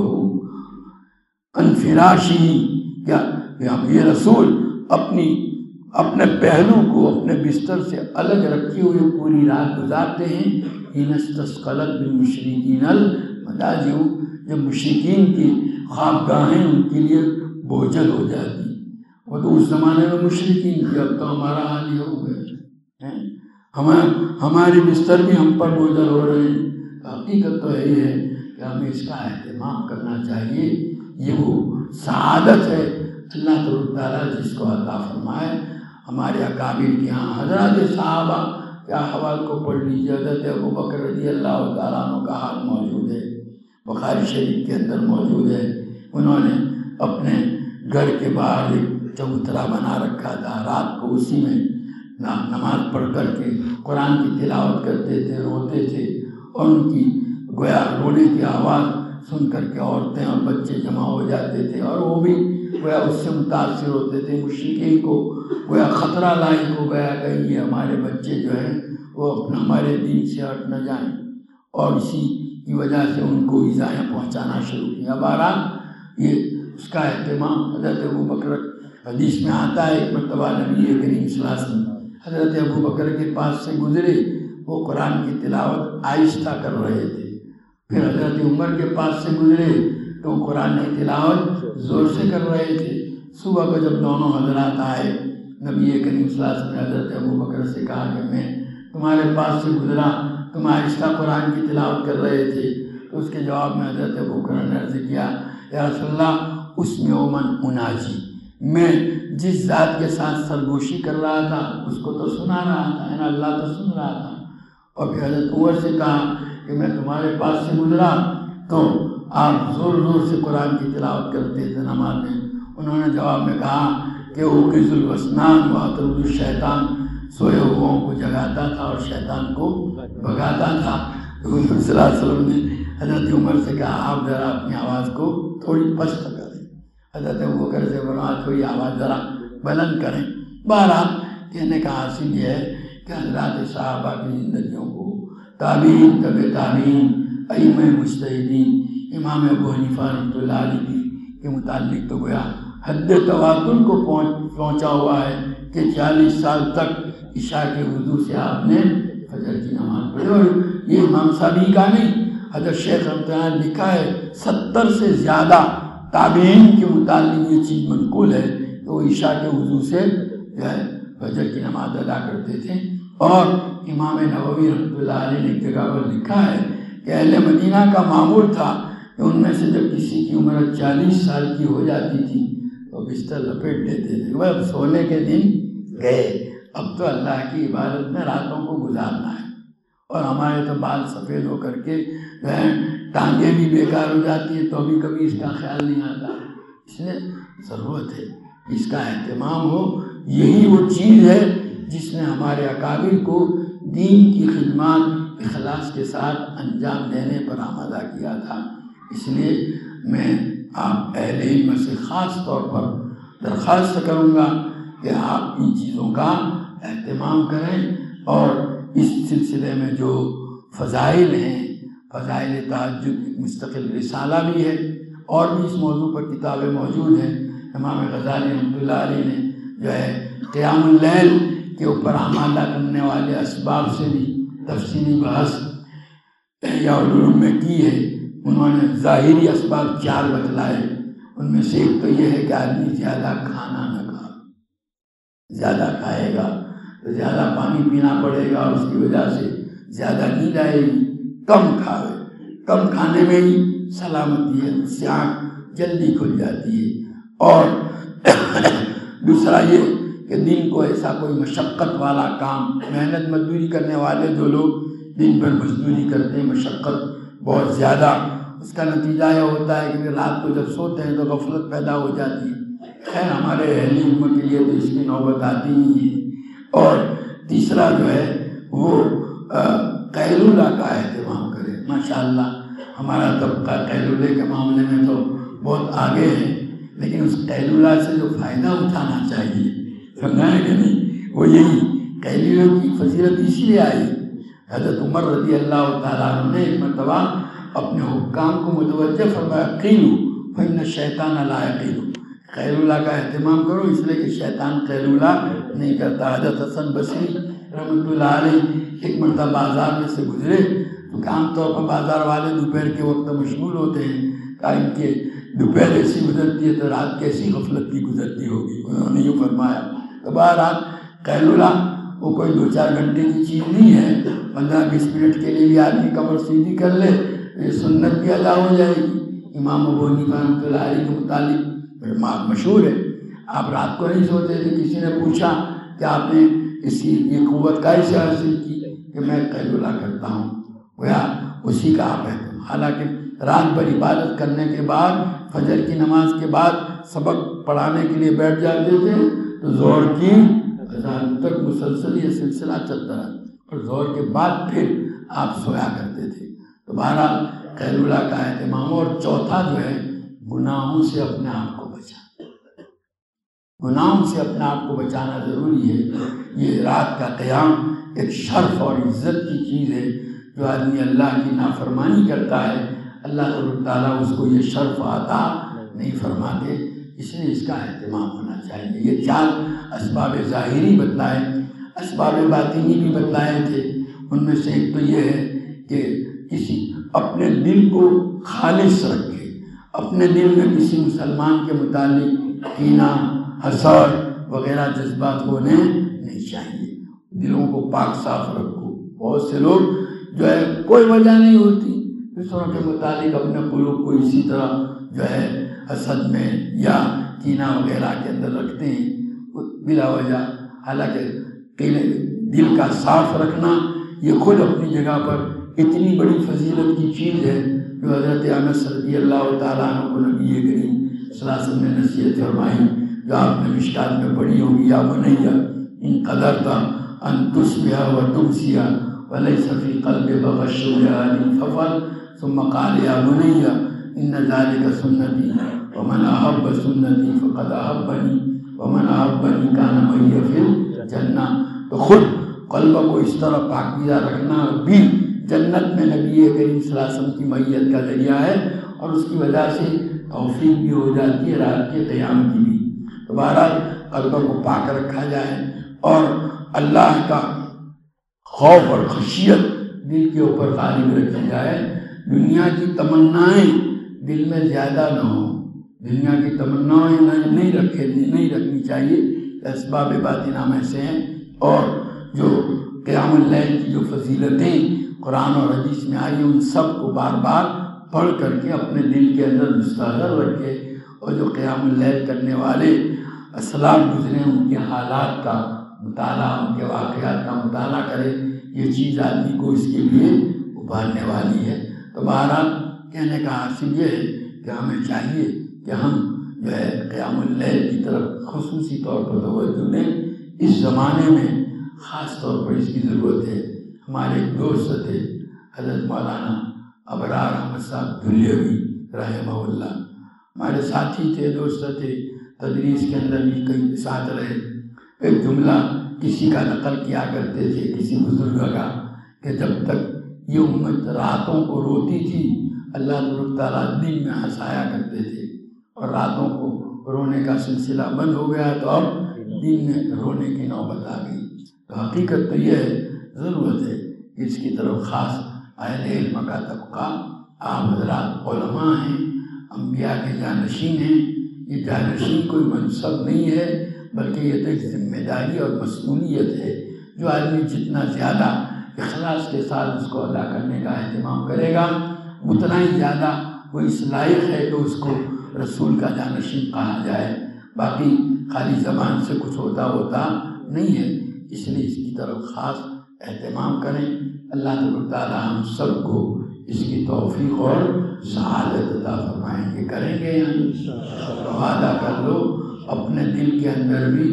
عن فراشہ، کیا یہ رسول اپنی اپنے پہلو کو اپنے بستر سے الگ رکھے ہوئے پوری رات گزارتے ہیں۔ حین استثقلت بالمشرکین المضاجع، جب مشرکین کی خوابگاہیں ان کے لیے بوجھل ہو جاتی، وہ تو اس زمانے میں مشرکین تھے، اب تو ہمارا حال یہ ہو گیا، ہمیں ہمارے بستر بھی ہم پر بوجھل ہو رہے ہیں۔ حقیقت تو یہی ہے کہ ہمیں اس کا اہتمام کرنا چاہیے، یہ وہ سعادت ہے اللہ تعالیٰ جس کو عطا فرمائے۔ ہمارے اکابر کے ہاں حضرات صحابہ کیا حوال کو پڑھ لیجیے، حضرت ابوبکر رضی اللہ تعالیٰ عنہ کا حال موجود ہے، بخاری شریف کے اندر موجود ہے۔ انہوں نے اپنے گھر کے باہر ایک چبوترا بنا رکھا تھا، رات کو اسی میں نماز پڑھ کر کے قرآن کی تلاوت کرتے تھے، روتے تھے، اور ان کی گویا رونے کی آواز سن کر کے عورتیں اور بچے جمع ہو جاتے تھے، اور وہ بھی گویا اس سے متاثر ہوتے تھے۔ مشرکین کو گویا خطرہ لاحق ہو گیا کہ یہ ہمارے بچے جو ہیں وہ اپنا ہمارے دین سے ہٹ نہ جائیں، اور اسی کی وجہ سے ان کو ایذائیں پہنچانا شروع کیا۔ بہرحال یہ اس کا اہتمام حضرت ابوبکر، حدیث میں آتا ہے ایک مرتبہ نبی کریم صلی اللہ علیہ وسلم حضرت ابوبکر کے پاس سے گزرے، وہ قرآن کی تلاوت آہستہ کر رہے تھے۔ پھر حضرت عمر کے پاس سے گزرے تو وہ قرآن کی تلاوت زور سے کر رہے تھے۔ صبح کو جب دونوں حضرات آئے، نبی کریم صلی اللہ علیہ وسلم نے حضرت ابوبکر سے کہا کہ میں تمہارے پاس سے گزرا، تم آہستہ قرآن کی تلاوت کر رہے تھے، تو اس کے جواب میں حضرت ابوبکر نے عرض کیا، یا رسول اللہ اس میں من اناجی، میں جس ذات کے ساتھ سرگوشی کر رہا تھا اس کو تو سنا رہا تھا، یعنی اللہ تو سن رہا تھا۔ اور پھر حضرت عمر سے کہا کہ میں تمہارے پاس سے گزرا تو آپ زور زور سے قرآن کی تلاوت کرتے تھے نماز میں۔ انہوں نے جواب میں کہا کہ وہ قز الوسنان و اطرد الشیطان، سوئے ہوں کو جگاتا تھا اور شیطان کو بھگاتا تھا۔ تو حضور صلی اللہ علیہ وسلم نے حضرت عمر سے کہا آپ ذرا اپنی آواز کو تھوڑی پست کریں۔ حضرت ابوبکر سے بولنا تھوڑی آواز ذرا بلند کریں۔ بہرحال کہنے کا حاصل یہ ہے کہ حضرات صحابہ کی زندگیوں کو تابعین، طب تابعین، ائمہ مجتہدین، امام ابو حنیفہ رحمۃ اللہ علیہ کے متعلق تو گویا حد تواتر کو پہنچ پہنچا ہوا ہے کہ چالیس سال تک عشاء کے وضو سے آپ نے فجر کی نماز پڑھی۔ اور یہ امام صابی کا نہیں، حضرت شیخ رحمۃ اللہ نے لکھا ہے ستر سے زیادہ تابعین کے متعلق یہ چیز منقول ہے کہ وہ عشاء کے وضو سے جو ہے فجر کی نماز ادا کرتے تھے۔ اور امام نووی رحمۃ اللہ علیہ نے ایک جگہ پر لکھا ہے کہ اہل مدینہ کا معمول تھا کہ ان میں سے جب کسی کی عمر چالیس سال کی ہو جاتی تھی تو بستر لپیٹ دیتے تھے، وہ اب سونے کے دن گئے، اب تو اللہ کی عبادت میں راتوں کو گزارنا ہے۔ اور ہمارے تو بال سفید ہو کر کے جو ہے ٹانگیں بھی بیکار ہو جاتی ہیں تو بھی کبھی اس کا خیال نہیں آتا۔ اس لیے ضرورت ہے اس کا اہتمام ہو۔ یہی وہ چیز ہے جس نے ہمارے اکابر کو دین کی خدمات اخلاص کے ساتھ انجام دینے پر آمادہ کیا تھا۔ اس لیے میں آپ اہل علم سے خاص طور پر درخواست کروں گا کہ آپ ان چیزوں کا اہتمام کریں، اور اس سلسلے میں جو فضائل ہیں، فضائل تہجد مستقل رسالہ بھی ہے، اور بھی اس موضوع پر کتابیں موجود ہیں۔ امام غزالی رحمۃ اللہ علیہ نے جو ہے قیام اللیل کے اوپر آمادہ کرنے والے اسباب سے بھی تفصیلی بحث یا علوم میں کی ہے۔ انہوں نے ظاہری اسباب چار بتلائے، ان میں سے ایک تو یہ ہے کہ آدمی زیادہ کھانا نہ کھائے، زیادہ کھائے گا تو زیادہ پانی پینا پڑے گا اور اس کی وجہ سے زیادہ نیند آئے گی۔ کم کھائے، کم کھانے میں ہی سلامتی ہے، اس سے آنکھ جلدی کھل جاتی ہے۔ اور دوسرا یہ کہ دن کو ایسا کوئی مشقت والا کام، محنت مزدوری کرنے والے جو لوگ دن بھر مزدوری کرتے ہیں، مشقت بہت زیادہ، اس کا نتیجہ یہ ہوتا ہے کہ رات کو جب سوتے ہیں تو غفلت پیدا ہو جاتی ہے۔ خیر ہمارے اہل علم کے لیے تو اس کی نوبت آتی ہی ہے۔ اور تیسرا جو ہے وہ قیلولہ کا اہتمام کرے۔ ماشاءاللہ ہمارا طبقہ قیلولے کے معاملے میں تو بہت آگے ہے، لیکن اس قیلولہ سے جو فائدہ اٹھانا چاہیے، سمجھائیں کہ نہیں، وہ یہی قیلولے کی فضیلت اسی لیے آئی۔ حضرت عمر رضی اللہ تعالیٰ عنہ نے ایک مرتبہ اپنے حکام کو متوجہ فرمایا، قیلو فإن الشیطان لا یقیل، قیلولہ کا اہتمام کرو اس لیے کہ شیطان قیلولہ نہیں کرتا۔ حضرت حسن بصری رحمۃ اللہ علیہ ایک مرتبہ بازار میں سے گزرے تو عام طور پر بازار والے دوپہر کے وقت مشغول ہوتے ہیں، کہ ان کے دوپہر ایسی گزرتی ہے تو رات کیسی غفلت کی گزرتی ہوگی، انہوں نے یوں فرمایا۔ تو بہرحال قیلولہ وہ کوئی دو چار گھنٹے کی چیز نہیں ہے، پندرہ بیس منٹ کے لیے بھی آدمی کمر سیدھی کر لے یہ سنت بھی ادا ہو جائے گی۔ امام ابو حنیفہ رحمۃ اللہ علیہ کے متعلق مشہور ہے، آپ رات کو نہیں سوتے تھے، کسی نے پوچھا کہ آپ نے اس کی یہ قوت کیسے حاصل کی، کہ میں قیلولہ کرتا ہوں، گویا اسی کا آپ ہے۔ حالانکہ رات بھر عبادت کرنے کے بعد فجر کی نماز کے بعد سبق پڑھانے کے لیے بیٹھ جاتے تھے تو زہر کی اذان تک مسلسل یہ سلسلہ چلتا رہا، اور زہر کے بعد پھر آپ سویا کرتے تھے۔ تو بہرحال قیلولہ کا اہتمام، اور چوتھا جو ہے گناہوں سے اپنے آپ کو بچانا، گناہوں سے اپنے آپ کو بچانا ضروری ہے۔ یہ رات کا قیام ایک شرف اور عزت کی چیز ہے، جو آدمی اللہ کی نافرمانی کرتا ہے اللہ تعالیٰ اس کو یہ شرف عطا نہیں فرماتے، اس لیے اس کا اہتمام ہونا چاہیے۔ یہ چار اسباب ظاہری بتلائے، اسباب باطنی بھی بتلائے تھے۔ ان میں سے ایک تو یہ ہے کہ کسی اپنے دل کو خالص رکھے، اپنے دل میں کسی مسلمان کے متعلق کینہ، حسد وغیرہ جذبات ہونے نہیں چاہیے۔ دلوں کو پاک صاف رکھو۔ بہت سے لوگ جو ہے کوئی وجہ نہیں ہوتی دوسروں کے متعلق اپنے قلوب کو اسی طرح جو ہے حسد میں یا کینہ وغیرہ کے اندر رکھتے ہیں بلا وجہ۔ حالانکہ دل کا صاف رکھنا یہ خود اپنی جگہ پر اتنی بڑی فضیلت کی چیز ہے، جو حضرت انس رضی اللہ تعالیٰ عنہ کو نبی کریم صلی اللہ علیہ وسلم نے نصیحت فرمائی، جو آپ نے مشکات میں پڑھی ہوگی، یا بنیہ ان قدرت ان تصبح و تمسی ولیس فی قلبک غش لآدم فافعل ثم قال یا بنیہ ان ذلک سنتی ومن احب سنتی فقد احبنی ومن احبنی کان معی فی الجنہ۔ تو خود قلب کو اس طرح پاکیزہ رکھنا بھی جنت میں نبی کریم صلی اللہ علیہ وسلم کی معیت کا ذریعہ ہے، اور اس کی وجہ سے توفیق بھی ہو جاتی ہے رات کے قیام کی بھی۔ تو بہرحال قلب کو پاک رکھا جائے، اور اللہ کا خوف اور خشیت دل کے اوپر غالب رکھی جائے۔ دنیا کی تمنائیں دل میں زیادہ نہ ہوں، دنیا کی تمنائیں نہیں رکھے نہیں رکھنی چاہیے، اسباب باطنہ میں سے ہیں۔ اور جو قیام اللیل کی جو فضیلتیں قرآن اور حدیث میں آئی ہیں، ان سب کو بار بار پڑھ کر کے اپنے دل کے اندر مستحضر رکھے، اور جو قیام اللیل کرنے والے اسلاف گزرے ان کے حالات کا مطالعہ، ان کے واقعات کا مطالعہ کرے۔ یہ چیز آدمی کو اس کے لیے ابھارنے والی ہے۔ تو بہرحال کہنے کا حاصل یہ ہے کہ ہمیں چاہیے کہ ہم جو ہے قیام اللیل کی طرف خصوصی طور پر توجہ دیں۔ اس زمانے میں خاص طور پر اس کی ضرورت ہے۔ ہمارے ایک دوست تھے حضرت مولانا ابرار احمد صاحب دھلیوی رحمہ اللہ، ہمارے ساتھی تھے، دوست تھے، تدریس کے اندر بھی کئی ساتھ رہے۔ ایک جملہ کسی کا نقل کیا کرتے تھے، کسی بزرگ کا، کہ جب تک یہ امت راتوں کو روتی تھی اللہ تعالیٰ دن میں ہنسایا کرتے تھے، اور راتوں کو رونے کا سلسلہ بند ہو گیا تو اب دن میں رونے کی نوبت آ گئی۔ تو حقیقت تو یہ ہے، ضرورت ہے کہ اس کی طرف خاص اہل علم کا طبقہ، عام حضرات علماء ہیں، انبیاء کے جانشین ہیں۔ یہ جانشین کوئی منصب نہیں ہے، بلکہ یہ تو ایک ذمہ داری اور مسئولیت ہے، جو آدمی جتنا زیادہ اخلاص کے ساتھ اس کو ادا کرنے کا اہتمام کرے گا، اتنا ہی زیادہ وہ اس لائق ہے کہ اس کو رسول کا جانشین کہا جائے۔ باقی خالی زبان سے کچھ ہوتا ہوتا نہیں ہے، اس لیے اس کی طرف خاص اہتمام کریں۔ اللہ تعالیٰ ہم سب کو اس کی توفیق اور سعادت عطا فرمائیں گے، کریں گے یعنی تو وعدہ کر لو، اپنے دل کے اندر بھی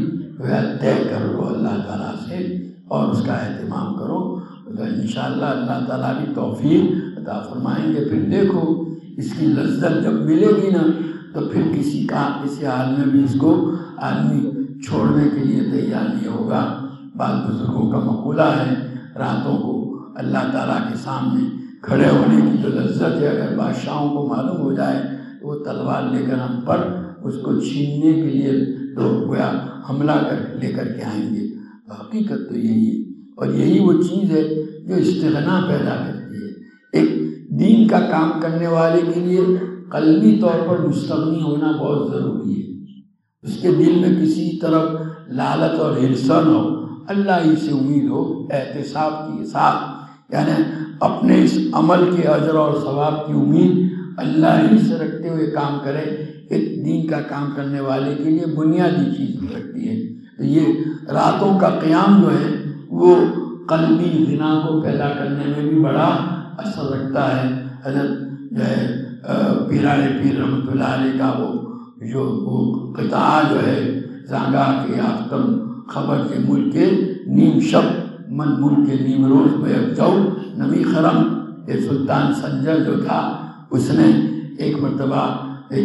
طے کر لو اللہ تعالیٰ سے، اور اس کا اہتمام کرو، تو انشاءاللہ اللہ تعالیٰ بھی توفیق عطا فرمائیں گے۔ پھر دیکھو اس کی لذت جب ملے گی نا، تو پھر کسی کا کسی حال میں بھی اس کو آدمی چھوڑنے کے لیے تیار نہیں ہوگا۔ بعض بزرگوں کا مقولہ ہے، راتوں کو اللہ تعالیٰ کے سامنے کھڑے ہونے کی جو لذت ہے، اگر بادشاہوں کو معلوم ہو جائے تو وہ تلوار لے کر ہم پر اس کو چھیننے کے لیے لوگ گویا حملہ کر لے کر کے آئیں گے۔ حقیقت تو یہی ہے، اور یہی وہ چیز ہے جو استغنا پیدا کرتی ہے۔ ایک دین کا کام کرنے والے کے لیے قلبی طور پر مستغنی ہونا بہت ضروری ہے۔ اس کے دل میں کسی طرف لالچ اور ہرسہ نہ ہو، اللہ ہی سے امید ہو، احتساب کے ساتھ، یعنی اپنے اس عمل کے اجر اور ثواب کی امید اللہ ہی سے رکھتے ہوئے کام کرے۔ ایک دین کا کام کرنے والے کے لیے بنیادی چیز رکھتی ہے۔ تو یہ راتوں کا قیام جو ہے وہ قلبی غنا کو پیدا کرنے میں بھی بڑا اثر رکھتا ہے۔ حضرت جو ہے پیرارے پیر رحمۃ اللہ علیہ کا وہ جو وہ قطعہ جو ہے زانگاہ کے یافتم خبر کے ملک کے نیم شب من ملک کے نیم روز بیک جو نمی خرم، یہ سلطان سنجر جو تھا اس نے ایک مرتبہ ایک,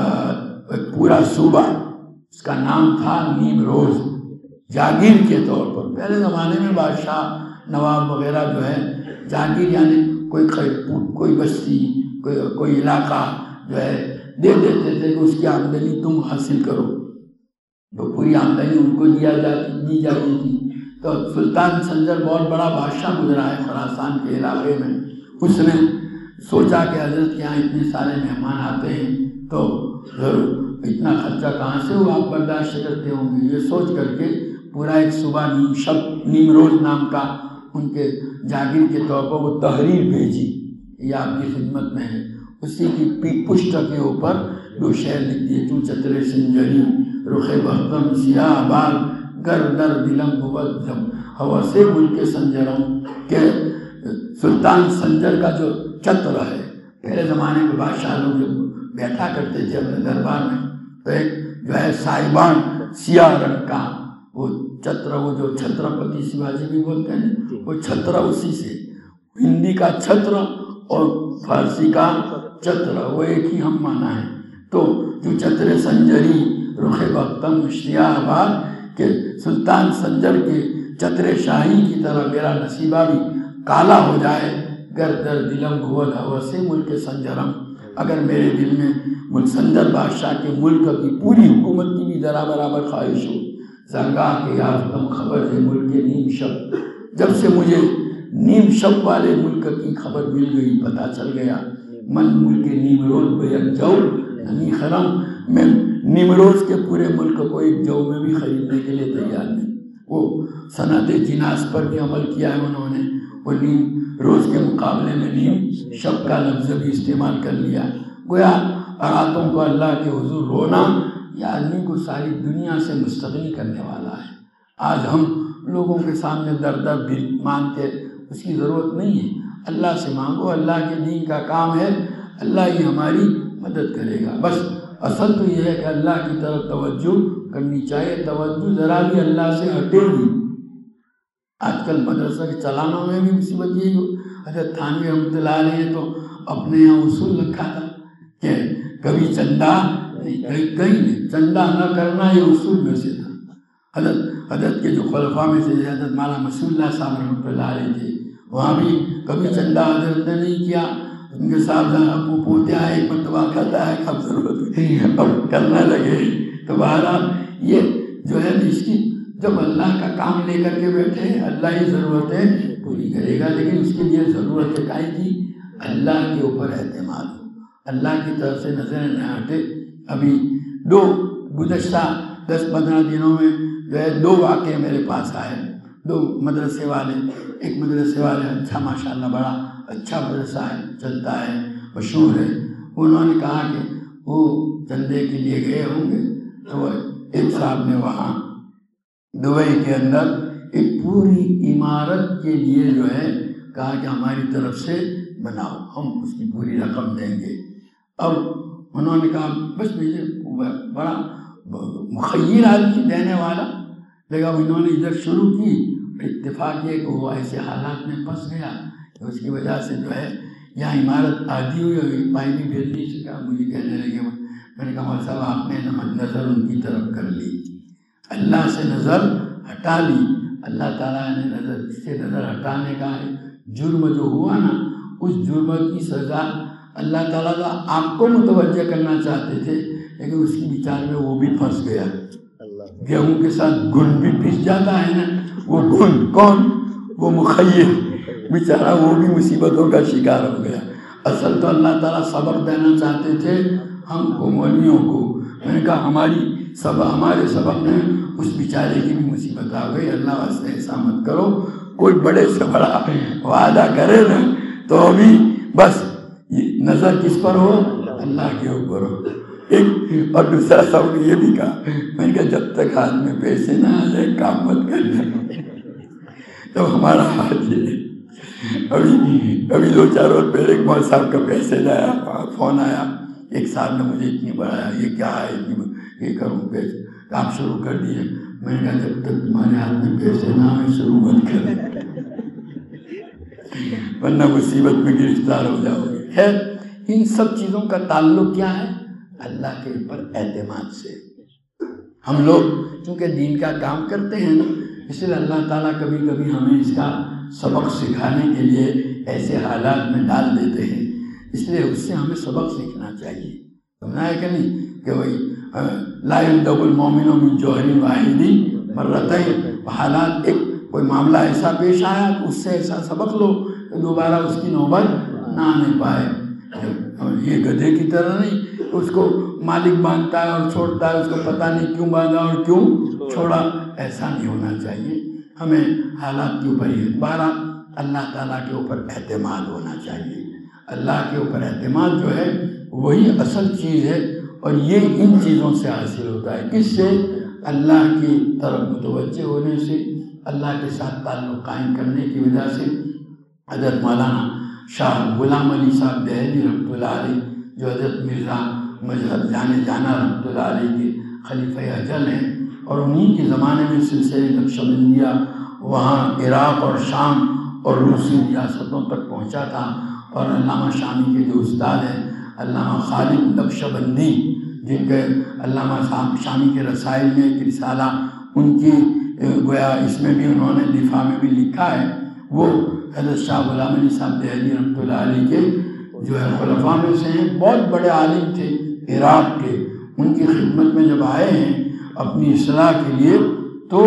ایک پورا صوبہ، اس کا نام تھا نیم روز، جاگیر کے طور پر. پہلے زمانے میں بادشاہ نواب وغیرہ جو ہے جاگیر یعنی کوئی کوئی بستی کوئی کوئی علاقہ جو ہے دے دیتے تھے کہ اس کی آمدنی تم حاصل کرو، تو پوری آمدنی ان کو دیا جاتی دی جاتی تھی. تو سلطان سنجر بہت بڑا بادشاہ گزرا ہے خراسان کے علاقے میں. اس نے سوچا کہ حضرت کے یہاں اتنے سارے مہمان آتے ہیں تو ضرور اتنا خرچہ کہاں سے وہ آپ برداشت کرتے ہوں گے. یہ سوچ کر کے پورا ایک صبح نیم شب نیم روز نام کا ان کے جاگیر کے طور پر وہ تحریر بھیجی، یہ آپ کی خدمت میں ہے. اسی کی پیٹ پشت کے اوپر دو شعر لکھ دیے: تو چتر سنجری رخ بختم سیاہ بال گر در دلم بود جم ہوا سے ملک سنجرم. کہ سلطان سنجر کا جو چتر ہے، پہلے زمانے میں بادشاہ لوگ جب بیٹھا کرتے تھے اپنے دربار میں تو ایک جو ہے سائبان سیاہ رنگ کا وہ چتر، وہ جو چھترپتی شیواجی بھی بولتے ہیں وہ چھتر، اسی سے ہندی کا چھتر اور فارسی کا چتر وہ ایک ہی ہم مانا ہے. تو جو چتر سنجری رخ بختم سیاہ بال، کہ سلطان سنجر کے چتر شاہی کی طرح میرا نصیبہ بھی کالا ہو جائے. گر در دلم بود ہوا سے ملک سنجرم، اگر میرے دل میں ملک سنجر بادشاہ کے ملک کی پوری حکومت کی بھی ذرا برابر خواہش ہو. زنگاہ کے یافتم خبر ہے ملک نیم شب، جب سے مجھے نیم شب والے ملک کی خبر مل گئی، پتہ چل گیا. من ملک نیم روز بیک جو نمی خرم، میں نیم روز کے پورے ملک کو ایک جو میں بھی خریدنے کے لیے تیار نہیں. وہ صنعت جناس پر بھی عمل کیا ہے انہوں نے، وہ نیم روز کے مقابلے میں نیم شب کا لفظ بھی استعمال کر لیا. گویا راتوں کو اللہ کے حضور رونا یہ آدمی کو ساری دنیا سے مستغنی کرنے والا ہے. آج ہم لوگوں کے سامنے در در بھی مانگ کے اس کی ضرورت نہیں ہے. اللہ سے مانگو، اللہ کے دین کا کام ہے، اللہ ہی ہماری مدد کرے گا. بس اصل تو یہ ہے کہ اللہ کی طرف توجہ کرنی چاہیے. توجہ ذرا بھی اللہ سے ہٹے گی. آج کل مدرسہ کے چلانا میں بھی مصیبت یہ ہے. حضرت تھانوی رحمۃ اللہ علیہ تو اپنے یہاں اصول رکھا تھا کہ کبھی چندہ نہیں، کہیں کہیں نہیں، چندہ نہ کرنا یہ اصول میں سے تھا. حضرت حضرت کے جو خلفاء میں سے حضرت مولانا مسعود اللہ صاحب رحمۃ اللہ علیہ تھے، وہاں بھی کبھی چندہ حضرت نے نہیں کیا. ان کے صاحب ابو پوتے آئے، ایک مرتبہ کہتا ہے کہ اب ضرورت اب کرنے لگے. تو بہرحال یہ جو ہے اس کی جب اللہ کا کام لے کر کے بیٹھے اللہ ہی ضرورتیں پوری کرے گا. لیکن اس کے لیے ضرورت ہے کی اللہ کے اوپر اعتماد ہو، اللہ کی طرف سے نظر نہ ہٹے. ابھی دو گزشتہ دس پندرہ دنوں میں جو ہے دو واقعے میرے پاس آئے. دو مدرسے والے، ایک مدرسے والے اچھا ماشاء اللہ بڑا اچھا مدرسہ ہے، چلتا ہے، مشہور ہے. انہوں نے کہا کہ وہ چندے کے لیے گئے ہوں گے تو ایک صاحب نے وہاں دبئی کے اندر ایک پوری عمارت کے لیے جو ہے کہا کہ ہماری طرف سے بناؤ، ہم اس کی پوری رقم دیں گے. اب انہوں نے کہا بس مجھے بڑا مخیر آدمی دینے والا لگا. انہوں نے ادھر شروع کی، اتفاق یہ کہ وہ ایسے حالات میں پھنس گیا کہ اس کی وجہ سے جو ہے یہاں عمارت آدھی ہوئی اور پائی بھی بھیج نہیں سکا. مجھے کہنے لگے، میں نے کہا مول صاحب آپ نے نظر ان کی طرف کر لی، اللہ سے نظر ہٹا لی. اللہ تعالیٰ نے نظر سے نظر ہٹانے کا جرم جو ہوا نا، اس جرم کی سزا اللہ تعالیٰ کا آپ کو متوجہ کرنا چاہتے تھے، لیکن اس کی بیچار میں وہ بھی پھنس گیا. گیہوں کے ساتھ گن بھی پھنس جاتا ہے نا، وہ گن کون؟ وہ مخیر بیچارہ، وہ بھی مصیبتوں کا شکار ہو گیا. اصل تو اللہ تعالیٰ سبق دینا چاہتے تھے ہم کو، مولویوں کو. میں نے کہا ہماری سب ہمارے سبق میں اس بیچارے کی بھی مصیبت آ گئی. اللہ واسطے ایسا مت کرو. کوئی بڑے سے بڑا وعدہ کرے نا تو ابھی بس نظر کس پر ہو؟ اللہ کے اوپر ہو. ایک اور دوسرا سبق یہ بھی کہا، میں نے کہا جب تک ہاتھ میں پیسے نہ آ جائے کام مت کرنا. تو ہمارا حال یہ ابھی ابھی دو چار روز پہلے ایک مول صاحب کا پیسے آیا، فون آیا ایک صاحب نے مجھے اتنی بڑھایا، یہ کیا ہے اتنی یہ کروں پیسے، کام شروع کر دیے۔ میں نے کہا جب تک تمہارے ہاتھ میں پیسے نہ آئے شروع مت کریں، ورنہ مصیبت میں گرفتار ہو جاؤ گے۔ خیر، ان سب چیزوں کا تعلق کیا ہے؟ اللہ کے اوپر اعتماد سے۔ ہم لوگ چونکہ دین کا کام کرتے ہیں نا، اس لیے اللہ تعالیٰ کبھی کبھی ہمیں اس کا سبق سکھانے کے لیے ایسے حالات میں ڈال دیتے ہیں، اس لیے اس سے ہمیں سبق سیکھنا چاہیے۔ سمجھا ہے کہ نہیں کہ وہی لا يلدغ المؤمن من جوہر واحد مرتين، حالات ایک کوئی معاملہ ایسا پیش آیا تو اس سے ایسا سبق لو کہ دوبارہ اس کی نوبت نہ آنے پائے۔ یہ گدھے کی طرح نہیں، اس کو مالک باندھتا ہے اور چھوڑتا ہے، اس کو پتہ نہیں کیوں باندھا اور کیوں چھوڑا، ایسا نہیں ہونا چاہیے۔ ہمیں حالات کے اوپر ہی بارہ اللہ تعالیٰ کے اوپر اعتماد ہونا چاہیے۔ اللہ کے اوپر اعتماد جو ہے وہی اصل چیز ہے، اور یہ ان چیزوں سے حاصل ہوتا ہے۔ کس سے؟ اللہ کی طرف متوجہ ہونے سے، اللہ کے ساتھ تعلق قائم کرنے کی وجہ سے۔ حضرت مولانا شاہ غلام علی صاحب دہلوی رحمۃ اللہ علیہ، جو حضرت مرزا مذہب جانے جانا رحمۃ اللہ علیہ کے خلیفہ اجل ہیں، اور انہی کے زمانے میں سلسلہ نقشبندیہ وہاں عراق اور شام اور روسی ریاستوں تک پہنچا تھا۔ اور علامہ شامی کے جو استاد ہیں علامہ خالد نقشبندی، جن کے علامہ شامی کے رسائل میں ایک رسالہ ان کی گویا اس میں بھی انہوں نے دفاع میں بھی لکھا ہے، وہ حضرت شاہ غلام علی صاحب دہلوی رحمۃ اللہ علیہ کے جو ہے خلفاء میں سے ہیں، بہت بڑے عالم تھے عراق کے۔ ان کی خدمت میں جب آئے ہیں اپنی اصلاح کے لیے، تو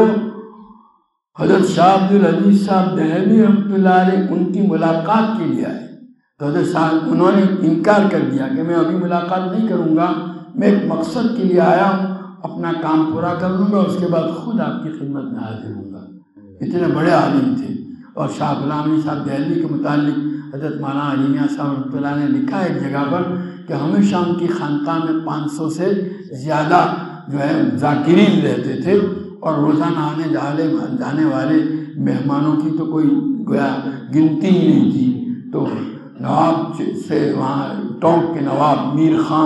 حضرت شاہ عبدالعزیز صاحب دہلوی رحمۃ اللہ علیہ ان کی ملاقات کے لیے آئے، تو حضرت صاحب انہوں نے انکار کر دیا کہ میں ابھی ملاقات نہیں کروں گا، میں ایک مقصد کے لیے آیا ہوں، اپنا کام پورا کر لوں گا، اس کے بعد خود آپ کی خدمت میں حاضر ہوں گا۔ اتنے بڑے عالم تھے۔ اور شاہ غلام علی صاحب دہلوی کے متعلق حضرت مولانا علی میاں صاحب رحمۃ اللہ نے لکھا ہے ایک جگہ پر کہ ہمیشہ ان کی خانقاہ میں پانچ سو سے زیادہ جو ہے ذاکرین رہتے تھے، اور روزانہ آنے جانے جانے والے مہمانوں کی تو کوئی گویا گنتی ہی نہیں تھی۔ تو نواب سے وہاں ٹونک کے نواب میر خان،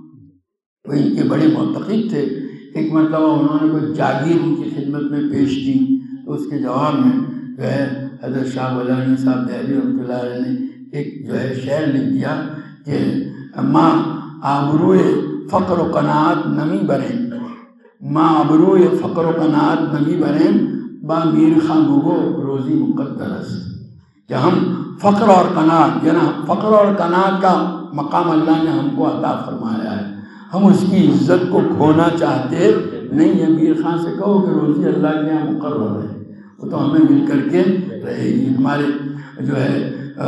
وہ ان کے بڑے معتقد تھے۔ ایک مرتبہ انہوں نے کوئی جاگیر ان کی خدمت میں پیش کی، تو اس کے جواب میں جو ہے حضرت شاہ غلام علی صاحب دہلوی رحمۃ اللہ علیہ نے ایک جو ہے شعر لکھ دیا کہ ماں آبروئے فقر و قناعت نمی بریں، ماں آبروئے فقر و قناعت نمی بریں، با میر خان گو روزی مقدر است، کہ ہم فقر اور قناعت، یعنی فقر اور قناعت کا مقام اللہ نے ہم کو عطا فرمایا ہے، ہم اس کی عزت کو کھونا چاہتے نہیں ہیں۔ میر خان سے کہو کہ روزی اللہ کے یہاں مقرر ہے، وہ تو ہمیں مل کر کے رہے گی۔ ہمارے جو ہے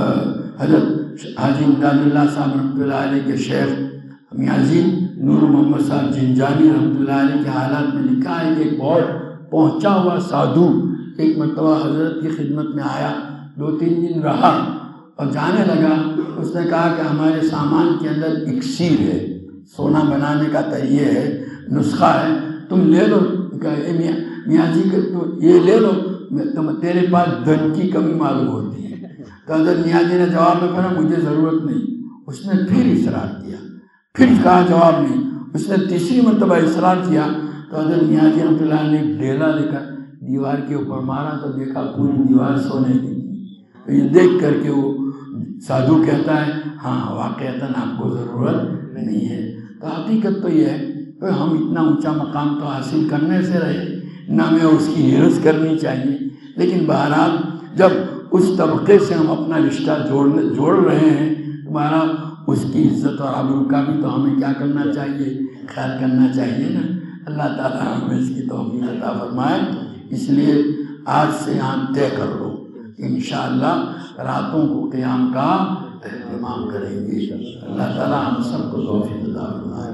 حضرت حاجی امداد اللہ صاحب رحمۃ اللہ علیہ کے شیخ میاں نور محمد صاحب جنجانی رحمۃ اللہ علیہ کے حالات میں لکھا ہے کہ ایک بہت پہنچا ہوا سادھو ایک مرتبہ حضرت کی خدمت میں آیا، دو تین دن رہا اور جانے لگا۔ اس نے کہا کہ ہمارے سامان کے اندر اکسیر ہے، سونا بنانے کا طریقہ ہے، نسخہ ہے، تم لے لو۔ کہ میاں میاں جی کہ تو یہ لے لو، تم تیرے پاس دھن کی کمی معلوم ہوتی ہے۔ تو حضرت میاں جی نے جواب میں کہا مجھے ضرورت نہیں۔ اس نے پھر اصرار کیا، پھر کہا جواب نہیں۔ اس نے تیسری مرتبہ اصرار کیا تو حضرت میاں جی رحمۃ اللہ نے ایک ڈھیلا لے کر دیوار کے اوپر مارا تو دیکھا پوری دیوار سونے کی تھی۔ تو یہ دیکھ کر کے وہ سادھو کہتا ہے ہاں واقعتاً آپ کو ضرورت نہیں ہے۔ تو حقیقت تو یہ ہے کہ ہم اتنا اونچا مقام تو حاصل کرنے سے رہے، نہ ہمیں اس کی حرص کرنی چاہیے، لیکن بہرحال جب اس طبقے سے ہم اپنا رشتہ جوڑنے جوڑ رہے ہیں تو بہرحال اس کی عزت اور آبرو کا بھی تو ہمیں کیا کرنا چاہیے، خیال کرنا چاہیے نا۔ اللہ تعالیٰ ہمیں اس کی توفیق عطا فرمائے۔ اس لیے آج سے ہم طے کر لو کہ انشاءاللہ راتوں کو قیام کا اہتمام کریں گے۔ اللہ تعالیٰ ہم سب کو توفیق عطا فرمائے۔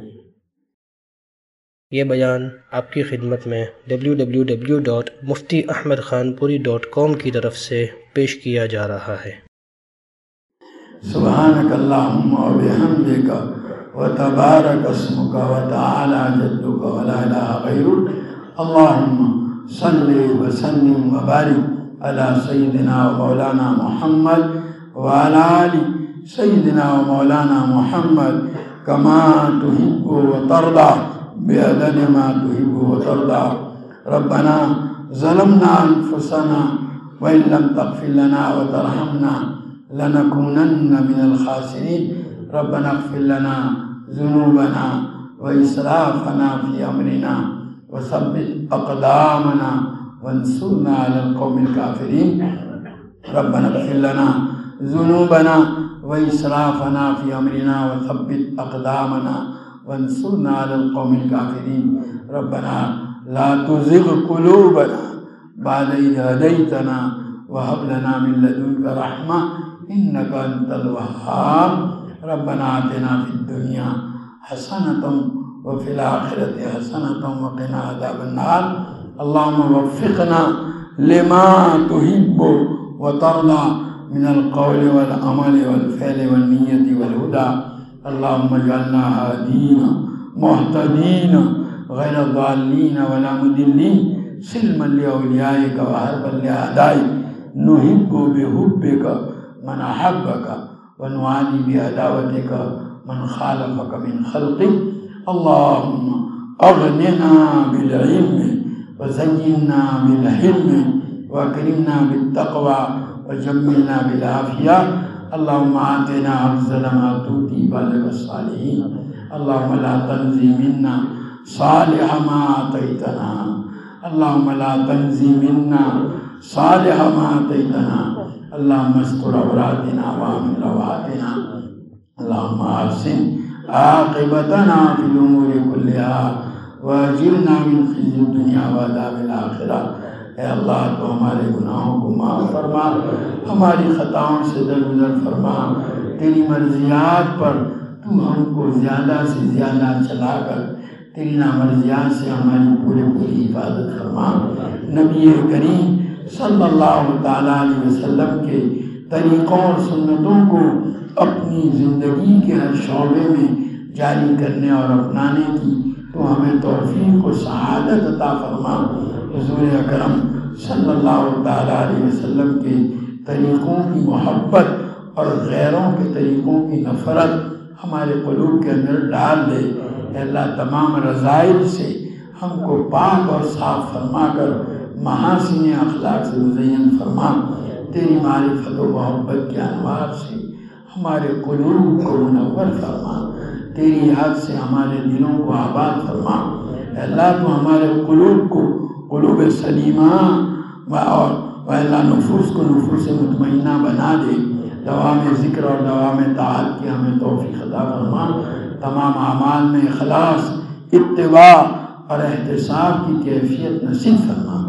یہ بیان آپ کی خدمت میں W W W dot Mufti Ahmad Khanpuri dot کام کی طرف سے پیش کیا جا رہا ہے۔ سبحانک اللہم و بحمدک و تبارک اسمک و تعالی جدک و لا الہ غیرک، اللہم صلی و سلم و بارک علی سیدنا و مولانا محمد و علی آل سیدنا و مولانا محمد كما تحب وترضى بعدد ما تحب وترضى. ربنا ظلمنا أنفسنا وإن لم تغفر لنا وترحمنا لنكونن من الخاسرين. ربنا اغفر لنا ذنوبنا وإسرافنا في أمرنا وثبت أقدامنا وانصرنا على القوم الكافرين. ربنا اغفر لنا ذنوبنا وإسرافنا في أمرنا وثبت أقدامنا وانصرنا على القوم الكافرين. ربنا لا تزغ قلوبنا بعد إذ هديتنا وهب لنا من لدنك رحمة إنك أنت الوهاب. ربنا آتنا في الدنيا حسنة وفي الآخرة حسنة وقنا عذاب النار. اللهم وفقنا لما تحب وترضى من القول والعمل والفعل والنية والهدى. اللهم اجعلنا هادين مهتدين غير ضالين ولا مضلين سلما لأوليائك وحربا لأعدائك. نحب بحبك من أحبك ونعادي بعداوتك من خالفك من خلقك. اللهم أغننا بالعلم وزينا بالحلم وأكرمنا بالتقوى وجملنا بالعافية. اللهم آتنا أفضل ما تؤتي عبادك الصالحين. اللهم لا تنزي منا صالح ما آتيتنا. اللهم لا تنزي منا صالح ما آتيتنا. اللهم استر عوراتنا وآمن روعاتنا. اللهم أحسن عاقبتنا في الأمور كلها واجرنا من خزي الدنيا وعذاب الآخرة. اے اللہ تو ہمارے گناہوں کو معاف فرما، ہماری خطاؤں سے درگزر فرما. تیری مرضیات پر تو ہم کو زیادہ سے زیادہ چلا کر تیری نامرضیات سے ہماری پورے پوری حفاظت فرما. نبی کریم صلی اللہ تعالیٰ علیہ وسلم کے طریقوں اور سنتوں کو اپنی زندگی کے ہر شعبے میں جاری کرنے اور اپنانے کی تو ہمیں توفیق و سعادت عطا فرما. حضور اکرم صلی اللہ تعالیٰ علیہ وسلم کے طریقوں کی محبت اور غیروں کے طریقوں کی نفرت ہمارے قلوب کے اندر ڈال دے. اے اللہ تمام رذائل سے ہم کو پاک اور صاف فرما کر محاسن اخلاق سے مزین فرما. تیری معرفت و محبت کے انوار سے ہمارے قلوب کو منور فرما. تیری یاد سے ہمارے دلوں کو آباد فرما. اے اللہ تو ہمارے قلوب کو قلوب سلیمہ اور اللہ نفوس کو نفوس مطمئنہ بنا دے. دوام ذکر اور دوام طاعت کی ہمیں توفیق عطا فرما. تمام اعمال میں اخلاص، اتباع اور احتساب کی کیفیت نصیب فرما.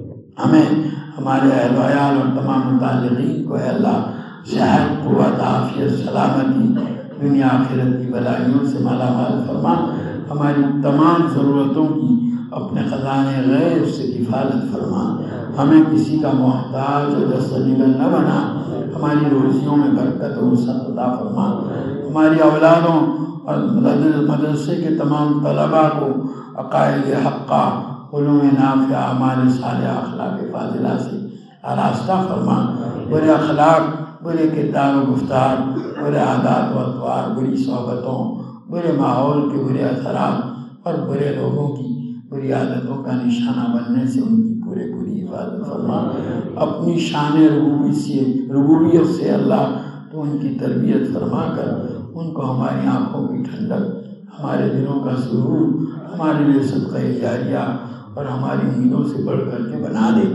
ہمیں ہمارے اہل و عیال اور تمام متعلقین کو اے اللہ صحت، قوت، عافیت، سلامتی، دنیا آخرت کی بلائیوں سے مالا مال فرما. ہماری تمام ضرورتوں کی اپنے خزانے غیب سے کفالت فرما. ہمیں کسی کا محتاج اور دستنگر نہ بنا. ہماری روزیوں میں برکت و وسعت عطا فرما. ہماری اولادوں اور مدرسے کے تمام طلباء کو عقائد حقہ، علوم نافعہ، اعمال صالحہ، اخلاق فاضلہ سے آراستہ فرما. برے اخلاق، برے کردار و گفتار، برے عادات و اطوار، بری صحبتوں، برے ماحول کے برے اثرات اور برے لوگوں کی بری عادتوں کا نشانہ بننے سے ان کی پورے پوری حفاظت فرما. اپنی شان ربوبیت سے ربوبیت سے اللہ تو ان کی تربیت فرما کر ان کو ہماری آنکھوں کی ٹھنڈک، ہمارے دلوں کا سرور، ہمارے لیے صدقہ جاریہ اور ہماری امیدوں سے بڑھ کر کے بنا دے.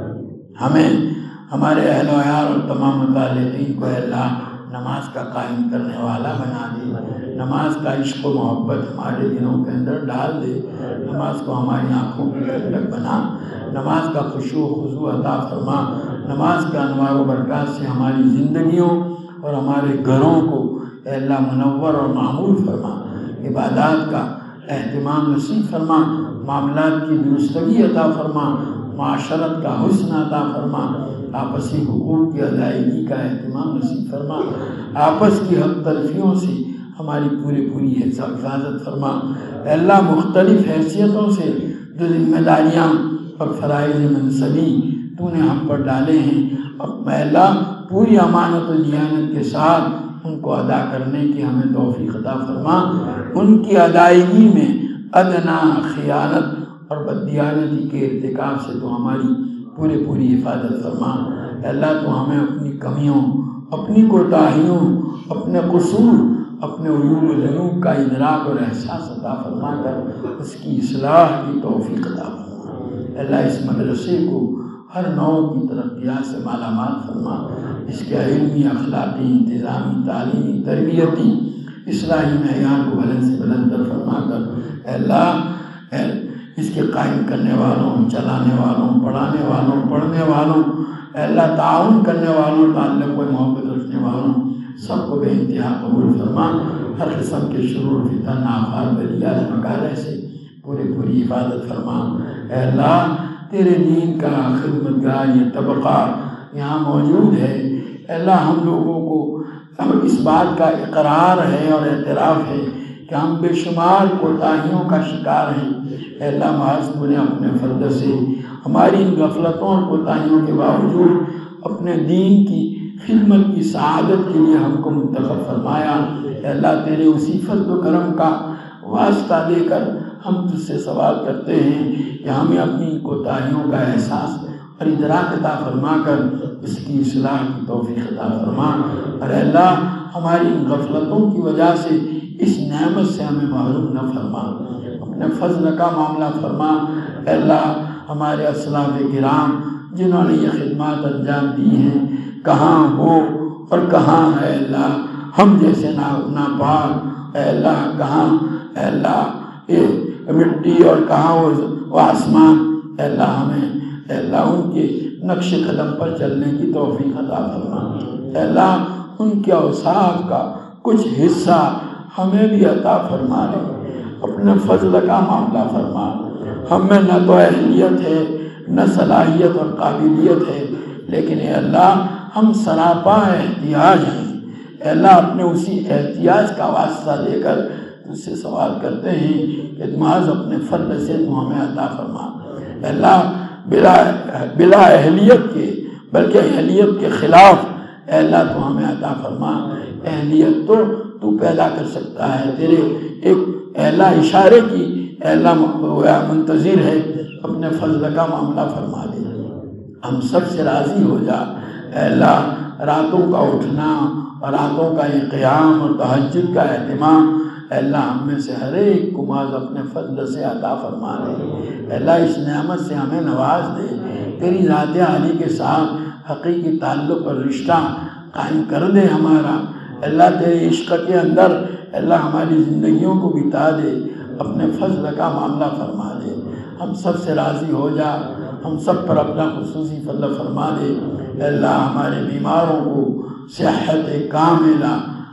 ہمیں ہمارے اہل و عیال اور تمام متعلقین کو اے اللہ نماز کا قائم کرنے والا بنا دے. نماز کا عشق و محبت ہمارے دلوں کے اندر ڈال دے. نماز کو ہماری آنکھوں کی ٹھنڈک بنا. نماز کا خشوع و خضوع عطا فرما. نماز کے انوار و برکات سے ہماری زندگیوں اور ہمارے گھروں کو اے اللہ منور اور معمور فرما. عبادات کا اہتمام نصیب فرما. معاملات کی درستگی عطا فرما. معاشرت کا حسن عطا فرما. آپسی حقوق کی ادائیگی کا اہتمام نصیب فرما. آپس کی حق تلفیوں سے ہماری پوری پوری حفاظت فرما. اے اللہ مختلف حیثیتوں سے جو ذمہ داریاں اور فرائض منصبی تو نے ہم پر ڈالے ہیں، اب اے اللہ پوری امانت و دیانت کے ساتھ ان کو ادا کرنے کی ہمیں توفیق عطا فرما، ان کی ادائیگی میں ادنا خیانت اور بددیانتی کے ارتکاب سے تو ہماری پوری پوری حفاظت فرما۔ اے اللہ تو ہمیں اپنی کمیوں، اپنی کوتاہیوں، اپنے قصور، اپنے عیوب و ذنوب کا ادراک اور احساس عطا فرما کر اس کی اصلاح کی توفیق عطا فرما۔ اے اللہ اس مدرسے کو ہر نوع کی ترقیات سے مالا مال فرما، اس کے علمی، اخلاقی، انتظامی، تعلیمی، تربیتی، اصلاحی معیار کو بلند سے بلند تر فرما کر اے اللہ اے اس کے قائم کرنے والوں، چلانے والوں، پڑھانے والوں، پڑھنے والوں، اے اللہ تعاون کرنے والوں، تعلق و محبت رکھنے والوں سب کو بے انتہا قبول فرما، ہر قسم کے شرور، فتن، آفات، بلیات، مکارہ سے پوری پوری حفاظت فرما۔ اے اللہ تیرے دین کا خدمتگار یہ طبقہ یہاں موجود ہے، اے اللہ ہم لوگوں کو ہم اس بات کا اقرار ہے اور اعتراف ہے کہ ہم بے شمار کوتاہیوں کا شکار ہیں۔ اے اللہ محض تو نے اپنے فضل سے ہماری ان غفلتوں اور کوتاہیوں کے باوجود اپنے دین کی خدمت کی سعادت کے لیے ہم کو منتخب فرمایا۔ اے اللہ تیرے اسی فضل و کرم کا واسطہ دے کر ہم تجھ سے سوال کرتے ہیں کہ ہمیں اپنی کوتاہیوں کا احساس اور ادراک عطا فرما کر اس کی اصلاح کی توفیق عطا فرما، اور اے اللہ ہماری ان غفلتوں کی وجہ سے اس نعمت سے ہمیں محروم نہ فرما، اپنے فضل کا معاملہ فرما۔ اے اللہ ہمارے اسلاف کرام جنہوں نے یہ خدمات انجام دی ہیں کہاں وہ اور کہاں ہے اللہ ہم جیسے ناپاک، اے اللہ کہاں اے اللہ یہ مٹی اور کہاں وہ آسمان، اے اللہ ہمیں اے اللہ ان کے نقش قدم پر چلنے کی توفیق عطا فرما۔ اے اللہ ان کے اوصاف کا کچھ حصہ ہمیں بھی عطا فرما دے، اپنے فضل کا معاملہ فرما۔ ہم میں نہ تو اہلیت ہے نہ صلاحیت اور قابلیت ہے، لیکن اے اللہ ہم سراپا احتیاج ہیں۔ اے اللہ اپنے اسی احتیاج کا واسطہ دے کر تجھ سے سوال کرتے ہیں کہ محض اپنے فضل سے تو ہمیں عطا فرما۔ اے اللہ بلا بلا اہلیت کے بلکہ اہلیت کے خلاف اے اللہ تو ہمیں عطا فرما۔ اہلیت تو تو پیدا کر سکتا ہے، تیرے ایک اے اللہ اشارے کی اے اللہ منتظر ہے، اپنے فضل کا معاملہ فرما دے، ہم سب سے راضی ہو جا۔ اے اللہ راتوں کا اٹھنا اور راتوں کا یہ قیام اور تہجد کا اہتمام اے اللہ ہم میں سے ہر ایک کو محض اپنے فضل سے عطا فرما دے۔ اے اللہ اس نعمت سے ہمیں نواز دے، تیری ذات عالی کے ساتھ حقیقی تعلق اور رشتہ قائم کر دے ہمارا۔ اے اللہ تیرے عشق کے اندر اے اللہ ہماری زندگیوں کو بتا دے، اپنے فضل کا معاملہ فرما دے، ہم سب سے راضی ہو جا، ہم سب پر اپنا خصوصی فضل فرما دے۔ اے اللہ ہمارے بیماروں کو صحت کاملہ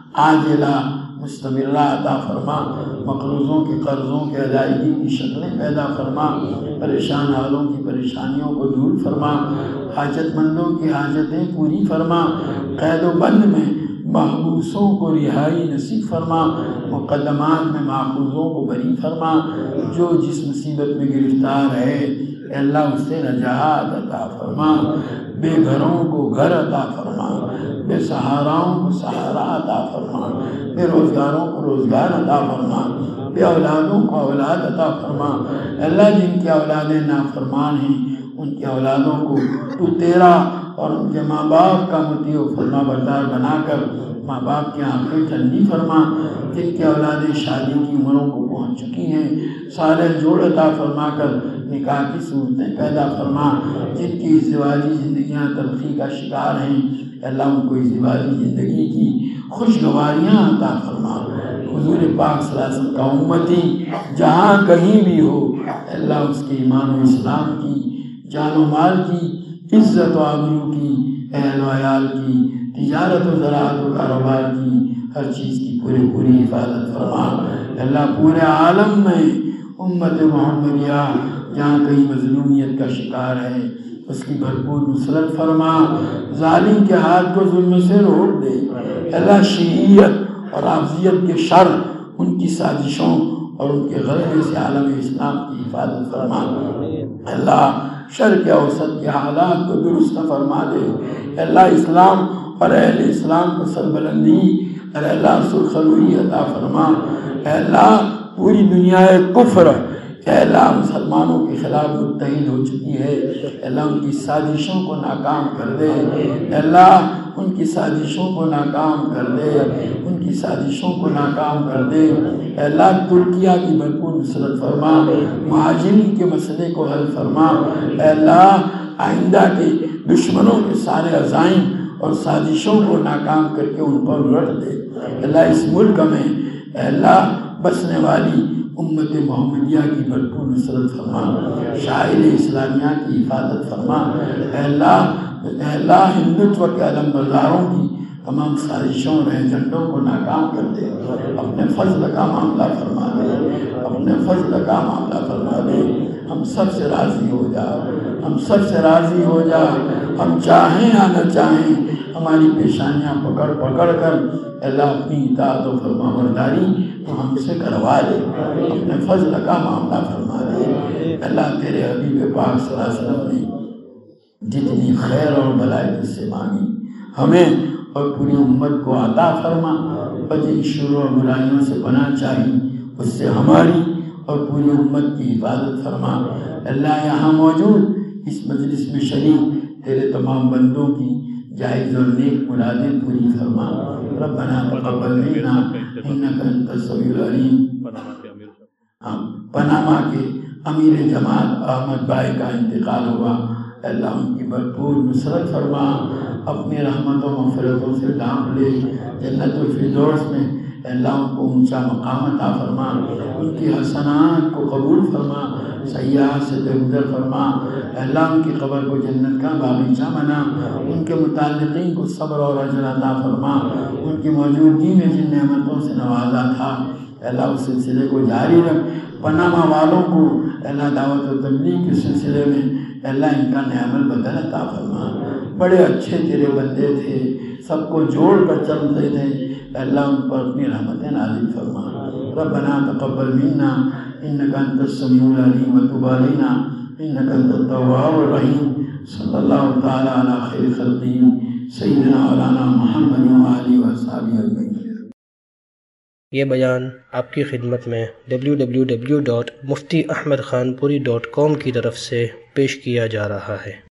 عاجلہ مستمرہ عطا فرما، مقروضوں کے قرضوں کے ادائیگی کی شکلیں پیدا فرما، پریشان حالوں کی پریشانیوں کو دور فرما، حاجت مندوں کی حاجتیں پوری فرما، قید و بند میں محبوسوں کو رہائی نصیب فرما، مقدمات میں ماخوذوں کو بری فرما، جو جس مصیبت میں گرفتار ہے اے اللہ اس سے نجات عطا فرما، بے گھروں کو گھر عطا فرما، بے سہاراؤں کو سہارا عطا فرما، بے روزگاروں کو روزگار عطا فرما، بے اولادوں کو اولاد عطا فرما۔ اے اللہ جن کی اولادیں نافرمان ہیں ان کی اولادوں کو تو تیرا اور ان کے ماں باپ کا مطیع و فرما بردار بنا کر ماں باپ کی آنکھیں ٹھنڈی فرما، جن کی اولادیں شادی کی عمروں کو پہنچ چکی ہیں صالح جوڑ عطا فرما کر نکاح کی صورتیں پیدا فرما، جن کی ازدواجی زندگیاں تلخی کا شکار ہیں اے اللہ ان کو ازدواجی زندگی کی خوشگواریاں عطا فرما۔ حضور پاک صلی اللہ علیہ وسلم کا امتی جہاں کہیں بھی ہو اے اللہ اس کے ایمان و اسلام کی، جان و مال کی، عزت و آبرو کی، اہل و عیال کی، تجارت و زراعت و کاروبار کی، ہر چیز کی پوری پوری حفاظت فرما۔ اے اللہ پورے عالم میں امت محمدیہ جہاں کہیں مظلومیت کا شکار ہے اس کی بھرپور نصرت فرما، ظالم کے ہاتھ کو ظلم سے روک دے۔ اے اللہ شیعیت اور رافضیت کے شر، ان کی سازشوں اور ان کے غلبے سے عالم اسلام کی حفاظت فرما۔ اے اللہ شرق اوسط کے حالات کو درست فرما دے۔ اے اللہ اسلام اور اہل اسلام کو سربلندی اور اللہ سرخروئی عطا فرما۔ اے اللہ پوری دنیا کفر اے اللہ مسلمانوں کے خلاف متحد ہو چکی ہے، اے اللہ ان کی سازشوں کو ناکام کر دے، اے اللہ ان کی سازشوں کو ناکام کر دے، ان کی سازشوں کو ناکام کر دے۔ اے اللہ ترکیہ کی بھرپور نصرت فرما، مہاجرین کے مسئلے کو حل فرما۔ اے اللہ آئندہ کے دشمنوں کے سارے عزائم اور سازشوں کو ناکام کر کے ان پر رکھ دے۔ اے اللہ اس ملک میں اے اللہ بسنے والی امت محمدیہ کی بھرپور نصرت فرما، شاعر اسلامیہ کی حفاظت فرما۔ اے اللہ اے اللہ ہندوتو کے علم برداروں کی تمام سازشوں اور ایجنڈوں کو ناکام کر دے، اپنے فضل کا معاملہ فرما دے، اپنے فضل کا معاملہ فرما دے۔ ہم سب سے راضی ہو جا، ہم سب سے راضی ہو جا، ہم چاہیں یا نہ چاہیں ہماری پیشانیاں پکڑ پکڑ کر اے اللہ اپنی اطاعت و فرما برداری تو ہم سے کروا دے، اپنے فضل کا معاملہ فرما دے۔ اے اللہ تیرے حبیب پاک صلی اللہ علیہ وسلم نے جتنی خیر اور بھلائی تجھ سے مانگی ہمیں اور پوری امت کو عطا فرما، اور جن شرور اور برائیوں سے پناہ چاہی اس سے ہماری اور پوری امت کی حفاظت فرما۔ اللہ یہاں موجود اس مجلس میں شریک تیرے تمام بندوں کی جائز اور نیک مرادیں پوری فرما۔ ربنا تقبل منا انک انت السمیع العلیم۔ پاناما کے امیر جماعت احمد بھائی کا انتقال ہوا، اللہ ان کی بھرپور نصرت فرما، اپنی رحمت و مغفرتوں سے ڈھانپ لے، جنت الفردوس میں اللہ ان کو اونچا مقام عطا فرما، ان کی حسنات کو قبول فرما، سیاحت سے درگزر فرما، اللہ ان کی قبر کو جنت کا باغیچہ بنا، ان کے متعلقین کو صبر اور اجر عطا فرما، ان کی موجودگی میں جن نعمتوں سے نوازا تھا اللہ اس سلسلے کو جاری رکھ۔ پاناما والوں کو اللہ دعوت و تبلیغ کے سلسلے میں اللہ ان کا نعمل بدل عطا فرما، بڑے اچھے تیرے بندے تھے، سب کو جوڑ کر چلتے تھے، اللہ ان پر اپنی رحمتیں نازل فرما۔ ربنا تقبل منا انک انت السمیع العلیم وتب علینا انک انت التواب الرحیم۔ صلی اللہ تعالی علی خیر خلقہ سیدنا مولانا محمد وآلہ وصحبہ اجمعین۔ یہ بیان آپ کی خدمت میں W W W dot Mufti Ahmad Khanpuri dot کام کی طرف سے پیش کیا جا رہا ہے۔